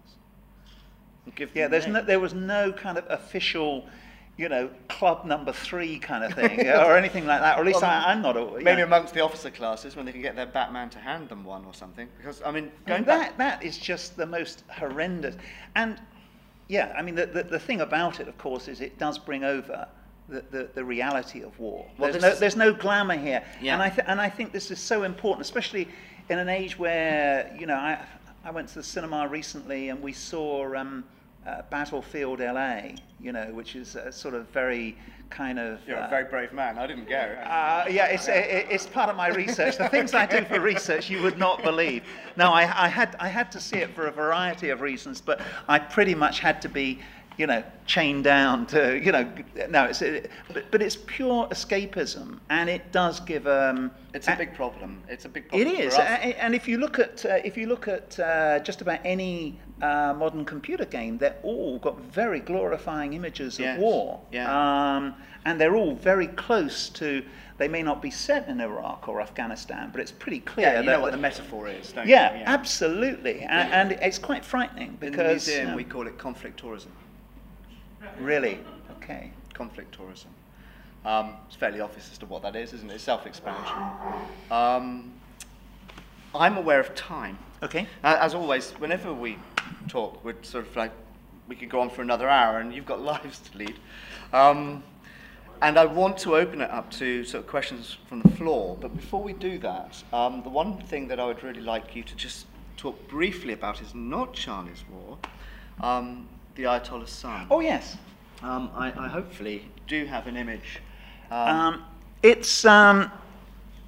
There was no kind of official, club number 3 kind of thing, or anything like that. Or at least I'm not. Maybe amongst the officer classes when they can get their Batman to hand them one or something. Because I mean, that is just the most horrendous. And yeah, I mean the thing about it, of course, is it does bring over the reality of war. Well, there's no glamour here, and I think this is so important, especially in an age where, I went to the cinema recently and we saw Battlefield LA, which is a sort of very kind of... You're a very brave man. I didn't get it. It's part of my research. The things I do for research you would not believe. No, I had to see it for a variety of reasons, but I pretty much had to be chained down to, but it's pure escapism, and it does give. It's a big problem. It's a big problem. It is, for us. And if you look at just about any modern computer game, they're all got very glorifying images of war, and they're all very close to. They may not be set in Iraq or Afghanistan, but it's pretty clear. Yeah, you know what the metaphor is, don't you? Yeah, absolutely, and it's quite frightening because in the museum we call it conflict tourism. Really? Okay. Conflict tourism. It's fairly obvious as to what that is, isn't it? It's self-explanatory. I'm aware of time. Okay. As always, whenever we talk, we're sort of like, we could go on for another hour, and you've got lives to lead. And I want to open it up to sort of questions from the floor. But before we do that, the one thing that I would really like you to just talk briefly about is not Charlie's War, the Ayatollah's son. Oh, yes. I hopefully do have an image. It's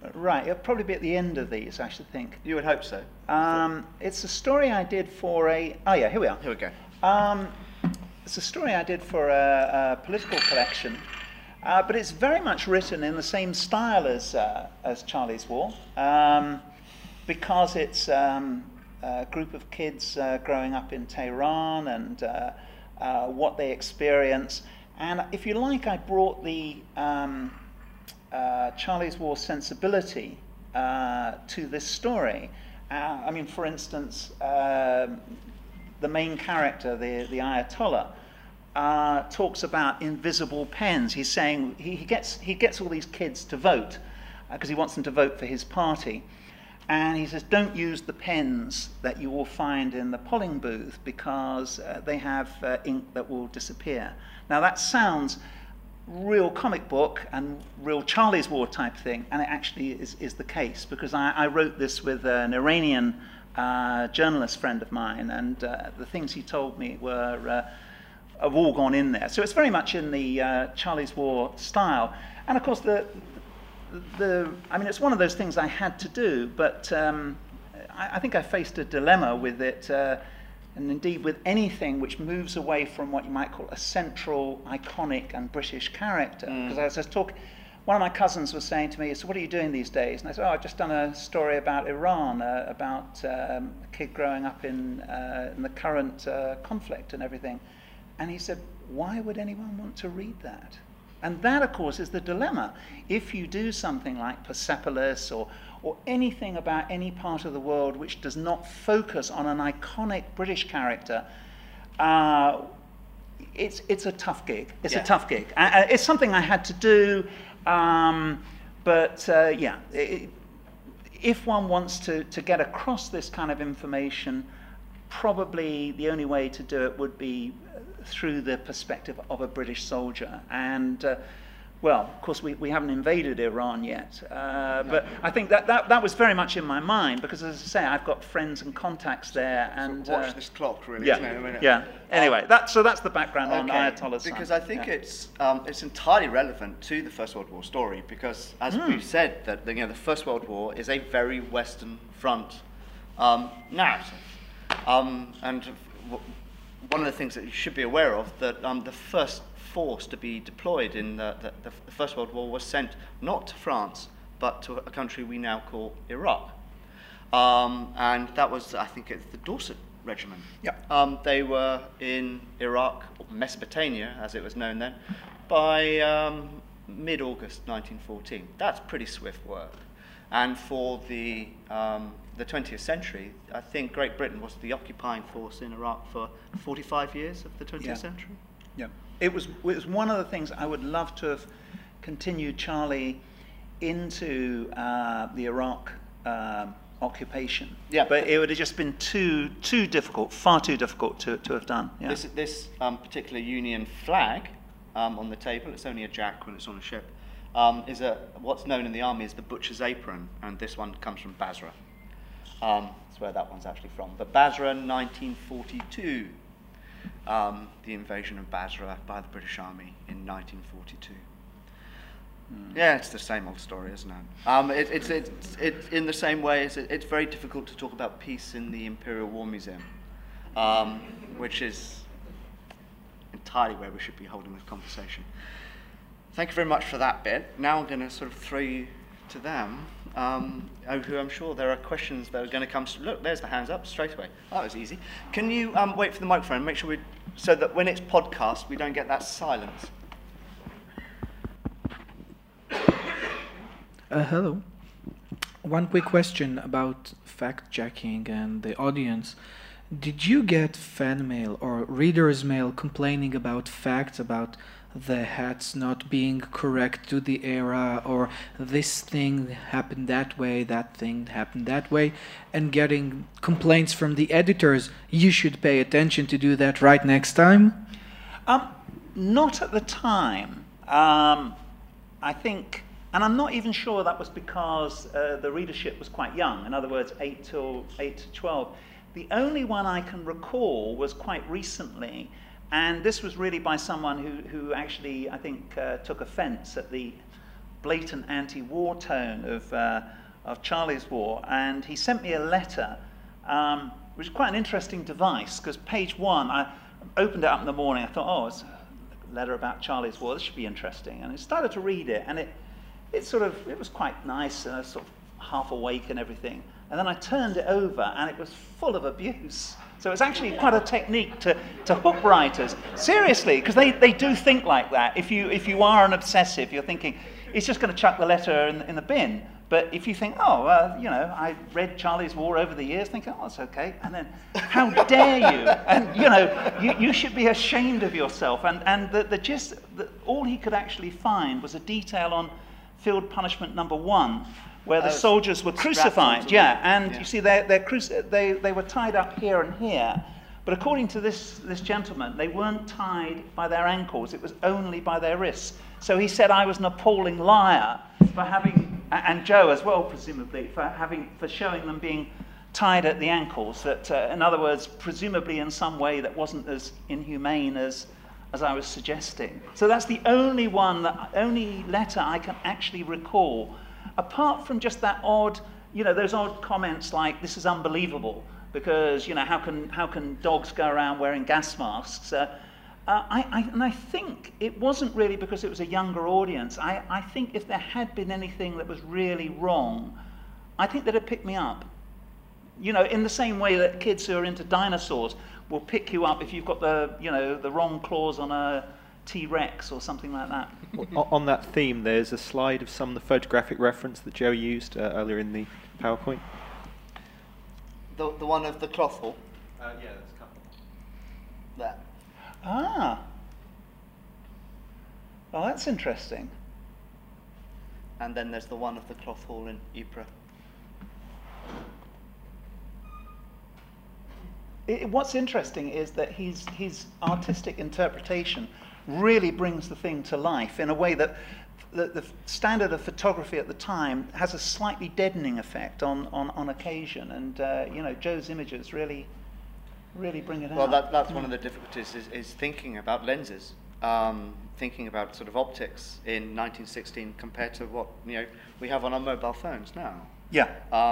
Right, it'll probably be at the end of these, I should think. You would hope so. It's a story I did for a... Oh yeah, here we are. Here we go. It's a story I did for a political collection, but it's very much written in the same style as Charlie's War, because it's a group of kids growing up in Tehran and what they experience. And if you like, I brought the Charlie's War sensibility to this story. I mean, for instance, the main character, the Ayatollah, talks about invisible pens. He's saying he gets all these kids to vote because he wants them to vote for his party. And he says, don't use the pens that you will find in the polling booth because they have ink that will disappear. Now that sounds real comic book and real Charlie's War type thing, and it actually is the case, because I wrote this with an Iranian journalist friend of mine, and the things he told me were have all gone in there. So it's very much in the Charlie's War style. And of course, I mean, it's one of those things I had to do, but I think I faced a dilemma with it, and indeed with anything which moves away from what you might call a central, iconic and British character. Because I was talking, one of my cousins was saying to me, so what are you doing these days? And I said, oh, I've just done a story about Iran, about a kid growing up in the current conflict and everything. And he said, why would anyone want to read that? And that, of course, is the dilemma. If you do something like Persepolis or anything about any part of the world which does not focus on an iconic British character, it's a tough gig. It's a tough gig. It's something I had to do, but if one wants to get across this kind of information, probably the only way to do it would be through the perspective of a British soldier. And well, of course, we haven't invaded Iran yet, but I think that was very much in my mind, because, as I say, I've got friends and contacts there. And watch this clock, really. Yeah, isn't it, a minute? yeah. Anyway, that's the background on Ayatollah's Because son. I think it's entirely relevant to the First World War story, because, as we've said, that the First World War is a very Western Front narrative, and one of the things that you should be aware of, that the first force to be deployed in the First World War was sent not to France, but to a country we now call Iraq. And that was, I think, it's the Dorset Regiment. Yeah. They were in Iraq, or Mesopotamia, as it was known then, by mid-August 1914. That's pretty swift work. And for the 20th century, I think Great Britain was the occupying force in Iraq for 45 years of the 20th century. Yeah, it was one of the things I would love to have continued Charlie into the Iraq occupation. Yeah, but it would have just been too difficult, far too difficult to have done. Yeah. This particular Union flag on the table, it's only a jack when it's on a ship, is what's known in the army as the butcher's apron, and this one comes from Basra. That's where that one's actually from. But Basra, 1942. The invasion of Basra by the British Army in 1942. Yeah, it's the same old story, isn't it? It's in the same way as it's very difficult to talk about peace in the Imperial War Museum, which is entirely where we should be holding this conversation. Thank you very much for that bit. Now I'm going to sort of throw you to them, who I'm sure there are questions that are going to come. Look, there's the hands up straight away. Oh, that was easy. Can you wait for the microphone and make sure so that when it's podcast, we don't get that silence? Hello. One quick question about fact-checking and the audience. Did you get fan mail or readers' mail complaining about facts about the hats not being correct to the era, or this thing happened that way, that thing happened that way, and getting complaints from the editors, you should pay attention to do that right next time? Not at the time. I think, and I'm not even sure that was because the readership was quite young, in other words, 8 to 12. The only one I can recall was quite recently, and this was really by someone who actually, I think, took offense at the blatant anti-war tone of Charlie's War, and he sent me a letter, which is quite an interesting device, because page 1, I opened it up in the morning, I thought, oh, it's a letter about Charlie's War, this should be interesting, and I started to read it, and it was quite nice, sort of half awake and everything, and then I turned it over, and it was full of abuse. So it's actually quite a technique to hook writers. Seriously, because they do think like that. If you are an obsessive, you're thinking, he's just going to chuck the letter in the bin. But if you think, oh, I read Charlie's War over the years, thinking, oh, that's okay. And then, how dare you? And, you should be ashamed of yourself. And the gist, all he could actually find was a detail on Field Punishment Number 1, where the soldiers were crucified. Yeah, and you see, they were tied up here and here. But according to this gentleman, they weren't tied by their ankles. It was only by their wrists. So he said I was an appalling liar for having, and Joe as well, presumably, for showing them being tied at the ankles. That, in other words, presumably in some way that wasn't as inhumane as I was suggesting. So that's the only only letter I can actually recall, apart from just that odd, those odd comments like, this is unbelievable, because, how can dogs go around wearing gas masks? And I think it wasn't really because it was a younger audience. I think if there had been anything that was really wrong, I think they'd have picked me up. In the same way that kids who are into dinosaurs will pick you up if you've got the wrong claws on a T-Rex or something like that. On that theme, there's a slide of some of the photographic reference that Joe used earlier in the PowerPoint. The one of the cloth hall? Yeah, there's a couple. There. Ah. Well, that's interesting. And then there's the one of the cloth hall in Ypres. What's interesting is that his artistic interpretation really brings the thing to life in a way that the standard of photography at the time has a slightly deadening effect on occasion, and Joe's images really bring it out. Well, that's one of the difficulties is thinking about lenses, thinking about sort of optics in 1916 compared to what we have on our mobile phones now. Yeah.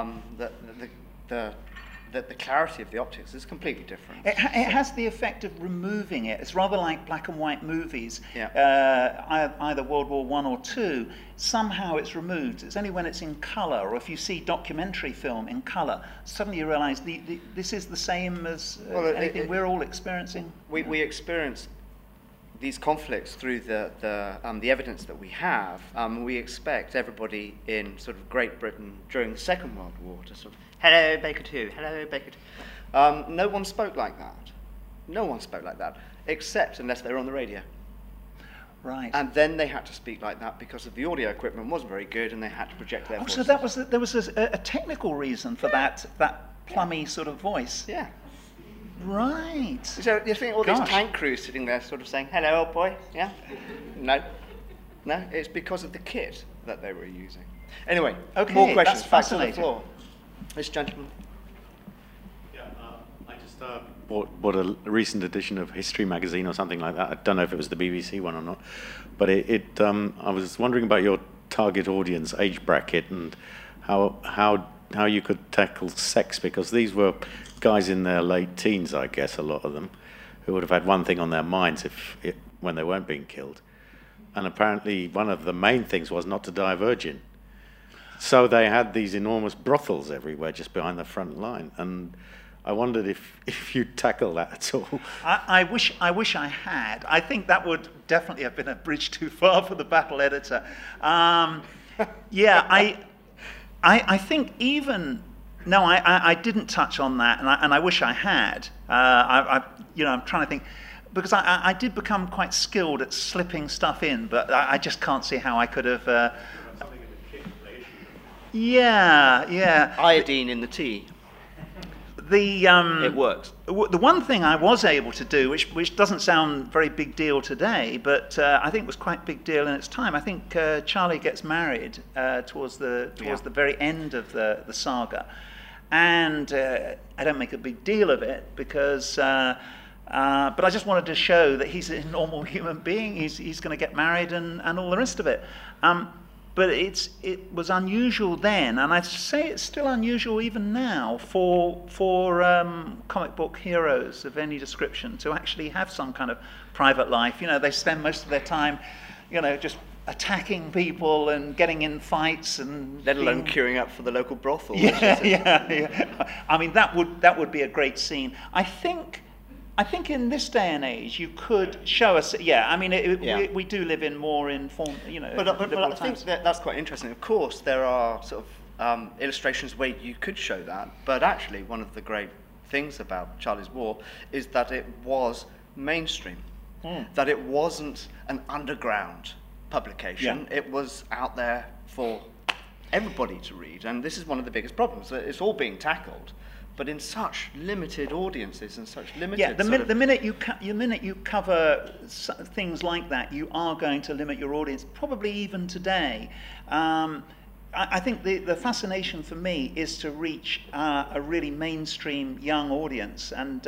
The clarity of the optics is completely different. It has the effect of removing it. It's rather like black and white movies, either World War I or II. Somehow it's removed. It's only when it's in colour, or if you see documentary film in colour, suddenly you realise this is the same as anything we're all experiencing. We experience these conflicts through the evidence that we have. We expect everybody in sort of Great Britain during the Second World War to sort of, hello, Baker 2, hello, Baker 2. No one spoke like that. No one spoke like that, except unless they were on the radio. Right. And then they had to speak like that because of the audio equipment wasn't very good, and they had to project their voices. So there was a technical reason for that plummy sort of voice. Yeah. Right. So you think all these tank crews sitting there sort of saying, hello, old boy, yeah? No, it's because of the kit that they were using. Anyway, okay, more questions. That's Back to the fascinating. floor. This gentleman. Yeah, I just bought a recent edition of History Magazine or something like that. I don't know if it was the BBC one or not, but I was wondering about your target audience age bracket and how you could tackle sex, because these were guys in their late teens, I guess, a lot of them, who would have had one thing on their minds when they weren't being killed. And apparently one of the main things was not to die a virgin. So they had these enormous brothels everywhere just behind the front line. And I wondered if you'd tackle that at all. I wish I had. I think that would definitely have been a bridge too far for the battle editor. Yeah, I think even... No, I didn't touch on that, and I wish I had. I'm trying to think, because I did become quite skilled at slipping stuff in, but I just can't see how I could have... Yeah. Iodine in the tea. It works. The one thing I was able to do, which doesn't sound very big deal today, but I think was quite big deal in its time. I think Charlie gets married towards the very end of the saga, and I don't make a big deal of it because. But I just wanted to show that he's a normal human being. He's going to get married and all the rest of it. but it was unusual then, and I'd say it's still unusual even now for comic book heroes of any description to actually have some kind of private life. You know, they spend most of their time, you know, just attacking people and getting in fights, and let alone queuing up for the local brothel. Yeah. I mean, that would be a great scene. I think in this day and age you could show us. Yeah, I mean, we do live in more informed, you know. But I think that's quite interesting. Of course, there are sort of illustrations where you could show that, but actually, one of the great things about Charlie's War is that it was mainstream, that it wasn't an underground publication. Yeah. It was out there for everybody to read, and this is one of the biggest problems, that it's all being tackled, but in such limited audiences and such limited. Yeah, the minute you cover things like that, you are going to limit your audience. Probably even today. I think the fascination for me is to reach a really mainstream young audience, and.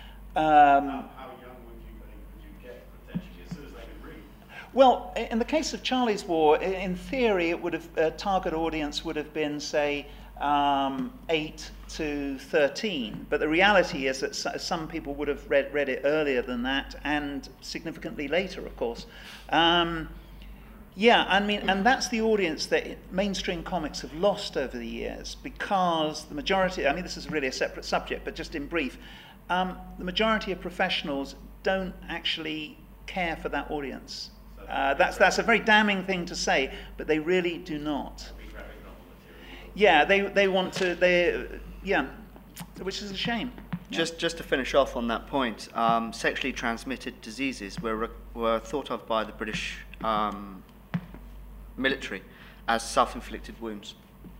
Well, in the case of Charlie's War, in theory, it would have target audience would have been, say, 8 to 13. But the reality is that some people would have read it earlier than that, and significantly later, of course. Yeah, I mean, and that's the audience that mainstream comics have lost over the years, because the majority, I mean, this is really a separate subject, but just in brief, the majority of professionals don't actually care for that audience. That's a very damning thing to say, but they really do not. Yeah, they want to, which is a shame. Just to finish off on that point, sexually transmitted diseases were thought of by the British military as self-inflicted wounds.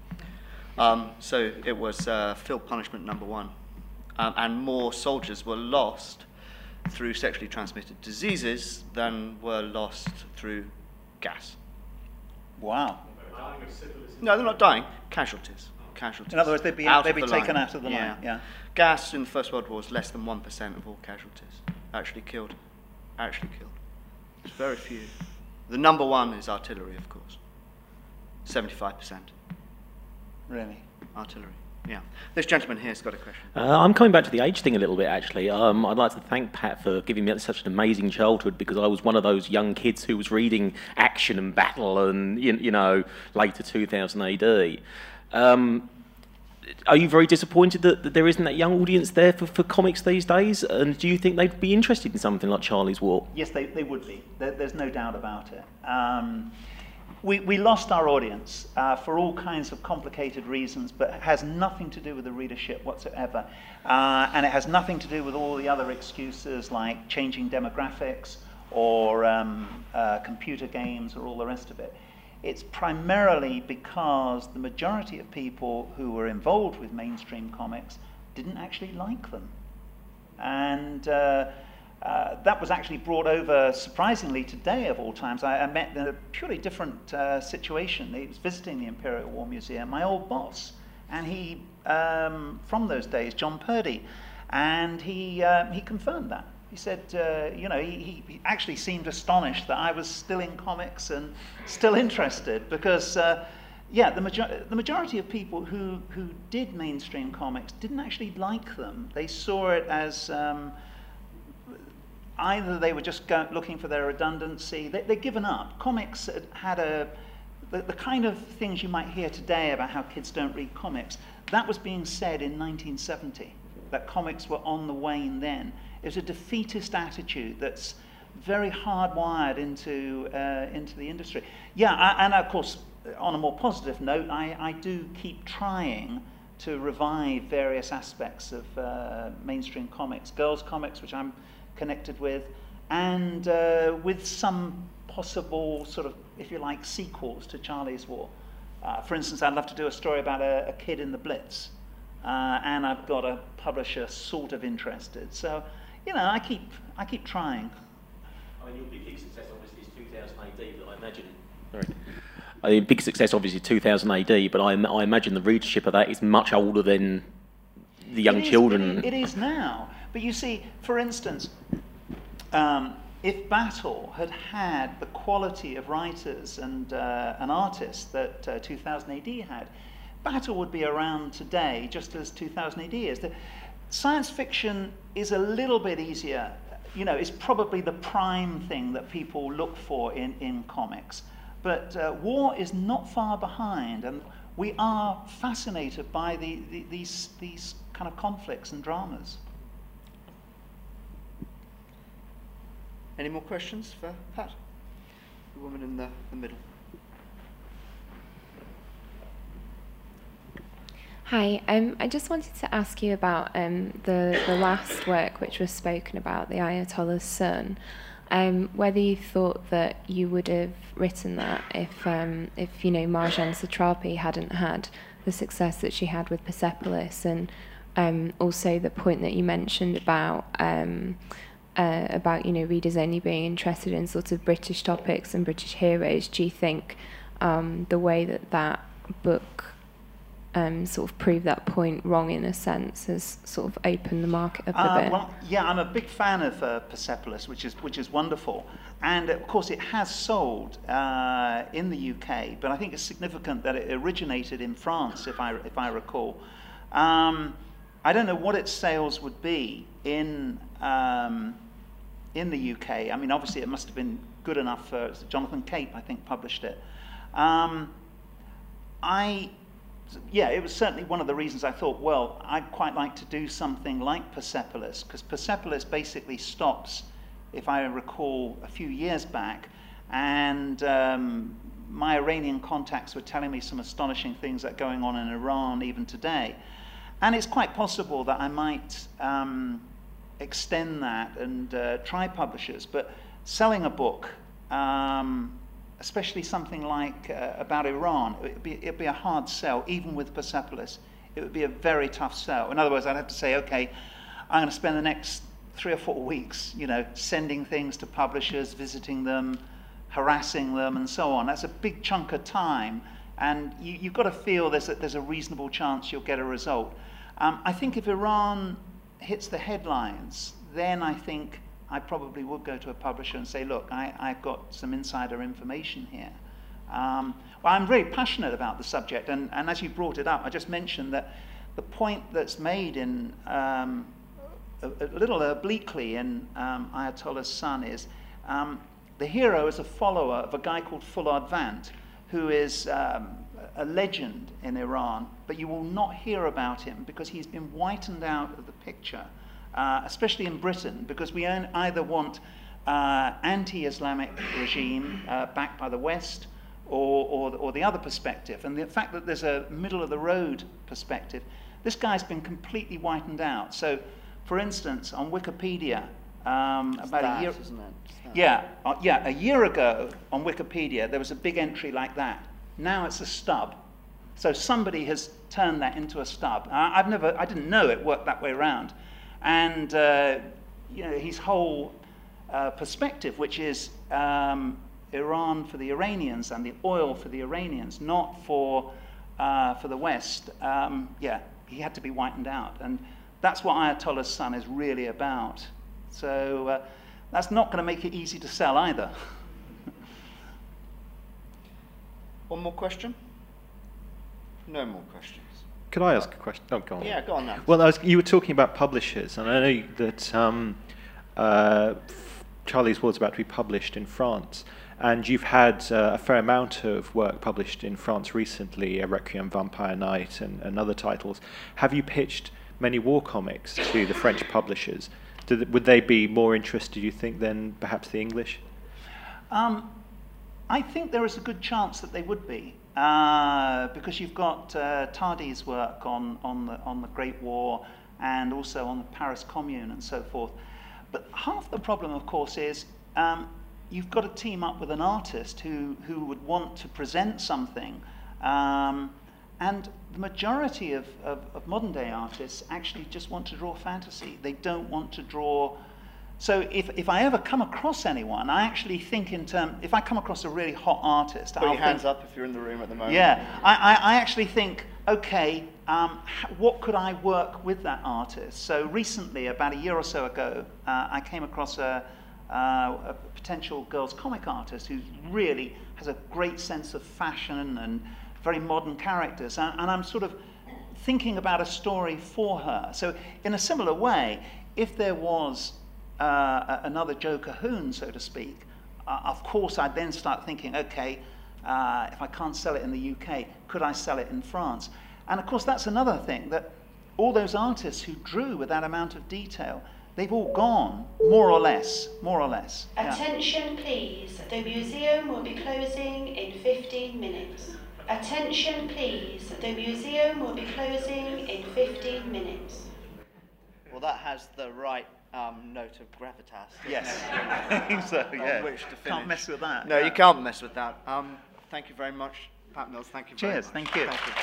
So it was field punishment number one, and more soldiers were lost through sexually transmitted diseases than were lost through gas. Wow. No, they're not dying. Casualties. In other words, they'd be taken out of the line. Yeah. Gas in the First World War was less than 1% of all casualties actually killed. It's very few. The number one is artillery, of course. 75%. Really? Artillery. Yeah. This gentleman here has got a question. I'm coming back to the age thing a little bit, actually. I'd like to thank Pat for giving me such an amazing childhood, because I was one of those young kids who was reading action and battle and, you know, later 2000 AD. Are you very disappointed that there isn't that young audience there for comics these days? And do you think they'd be interested in something like Charlie's War? Yes, they would be. There's no doubt about it. We lost our audience for all kinds of complicated reasons, but it has nothing to do with the readership whatsoever. And it has nothing to do with all the other excuses like changing demographics or computer games or all the rest of it. It's primarily because the majority of people who were involved with mainstream comics didn't actually like them. And that was actually brought over, surprisingly, today of all times. I met in a purely different situation. He was visiting the Imperial War Museum, my old boss, and he, from those days, John Purdy, and he confirmed that. He said, you know, he actually seemed astonished that I was still in comics and still interested, because, the majority of people who did mainstream comics didn't actually like them. They saw it as either they were just looking for their redundancy. They'd given up. Comics had the kind of things you might hear today about how kids don't read comics. That was being said in 1970, that comics were on the wane then. It was a defeatist attitude that's very hardwired into the industry. Yeah, and of course, on a more positive note, I do keep trying to revive various aspects of mainstream comics, girls' comics, which I'm connected with, and with some possible sort of, if you like, sequels to Charlie's War. For instance, I'd love to do a story about a kid in the Blitz, and I've got a publisher sort of interested. So, you know, I keep trying. I mean, your big success obviously is 2000 AD, but I imagine. Sorry. I mean, big success obviously 2000 AD, but I imagine the readership of that is much older than the young children. It is now. But you see, for instance, if Battle had had the quality of writers and artists that 2000 AD had, Battle would be around today just as 2000 AD is. The science fiction is a little bit easier. You know, it's probably the prime thing that people look for in comics. But war is not far behind, and we are fascinated by these kind of conflicts and dramas. Any more questions for Pat? The woman in the middle. Hi, I just wanted to ask you about the last work which was spoken about, the Ayatollah's Son. Whether you thought that you would have written that if you know, Marjane Satrapi hadn't had the success that she had with Persepolis, and also the point that you mentioned about you know, readers only being interested in sort of British topics and British heroes. Do you think the way that book sort of proved that point wrong in a sense has sort of opened the market up a bit? Well, yeah, I'm a big fan of Persepolis, which is wonderful, and of course it has sold in the UK. But I think it's significant that it originated in France, if I recall. I don't know what its sales would be in the UK. I mean, obviously it must have been good enough for Jonathan Cape, I think, published it. Yeah, it was certainly one of the reasons I thought, well, I'd quite like to do something like Persepolis, because Persepolis basically stops, if I recall, a few years back, and my Iranian contacts were telling me some astonishing things that are going on in Iran even today. And it's quite possible that I might extend that and try publishers, but selling a book, especially something like about Iran, it'd be a hard sell, even with Persepolis. It would be a very tough sell. In other words, I'd have to say, okay, I'm going to spend the next 3 or 4 weeks, you know, sending things to publishers, visiting them, harassing them, and so on. That's a big chunk of time, and you've got to feel there's a reasonable chance you'll get a result. I think if Iran hits the headlines, then I think I probably would go to a publisher and say, look, I've got some insider information here. Well, I'm very passionate about the subject, and as you brought it up, I just mentioned that the point that's made in a little obliquely in Ayatollah's Son is the hero is a follower of a guy called Fullard Vant, who is a legend in Iran, but you will not hear about him because he's been whitened out of the picture. Especially in Britain, because we either want anti-Islamic regime backed by the West, or the other perspective. And the fact that there's a middle-of-the-road perspective, this guy's been completely whitened out. So, for instance, on Wikipedia, about a year, isn't it? A year ago on Wikipedia there was a big entry like that. Now it's a stub. So somebody has turned that into a stub. I didn't know it worked that way around. And you know, his whole perspective, which is Iran for the Iranians and the oil for the Iranians, not for the West. He had to be whitened out, and that's what Ayatollah's Son is really about. So that's not going to make it easy to sell either. One more question? No more questions. Could I ask a question? Oh, go on. Yeah, go on now. Well, you were talking about publishers, and I know that Charlie's Ward's about to be published in France, and you've had a fair amount of work published in France recently, Requiem, Vampire Night, and other titles. Have you pitched many war comics to the French publishers? Would they be more interested, you think, than perhaps the English? I think there is a good chance that they would be. Because you've got Tardy's work on the Great War and also on the Paris Commune and so forth. But half the problem, of course, is you've got to team up with an artist who would want to present something. And the majority of modern-day artists actually just want to draw fantasy. They don't want to draw... So if I ever come across anyone, I actually think in terms... If I come across a really hot artist... Put your hands up if you're in the room at the moment. Yeah, I actually think, okay, what could I work with that artist? So recently, about a year or so ago, I came across a a potential girls comic artist who really has a great sense of fashion and very modern characters, and I'm sort of thinking about a story for her. So in a similar way, if there was another Joe Cahoon, so to speak, of course I'd then start thinking, okay, if I can't sell it in the UK, could I sell it in France? And of course that's another thing, that all those artists who drew with that amount of detail, they've all gone, more or less. Yeah. Attention please, the museum will be closing in 15 minutes. Attention please, the museum will be closing in 15 minutes. Well, that has the right note of gravitas. Yes, I think so, yeah. On which to finish. Can't mess with that. No, yeah. you can't mess with that. Thank you very much, Pat Mills. Thank you very Cheers, much. thank you. Thank you.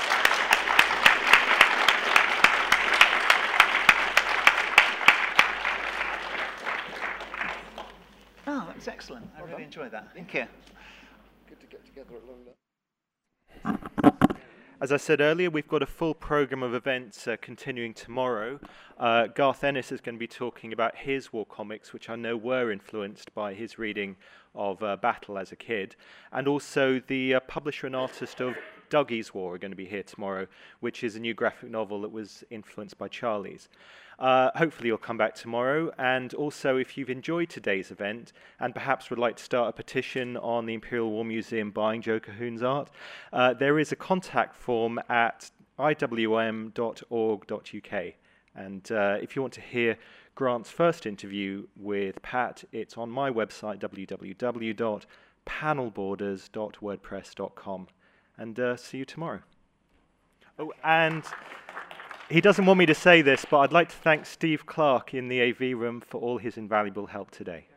Oh, that was excellent. I really enjoyed that. Thank you. Good to get together at long last. As I said earlier, we've got a full programme of events continuing tomorrow. Garth Ennis is going to be talking about his war comics, which I know were influenced by his reading of Battle as a kid. And also the publisher and artist of Dougie's War are going to be here tomorrow, which is a new graphic novel that was influenced by Charlie's. Hopefully you'll come back tomorrow, and also if you've enjoyed today's event and perhaps would like to start a petition on the Imperial War Museum buying Joe Cahoon's art, there is a contact form at iwm.org.uk, and if you want to hear Grant's first interview with Pat, it's on my website, www.panelborders.wordpress.com, and see you tomorrow. Oh, and he doesn't want me to say this, but I'd like to thank Steve Clark in the AV room for all his invaluable help today.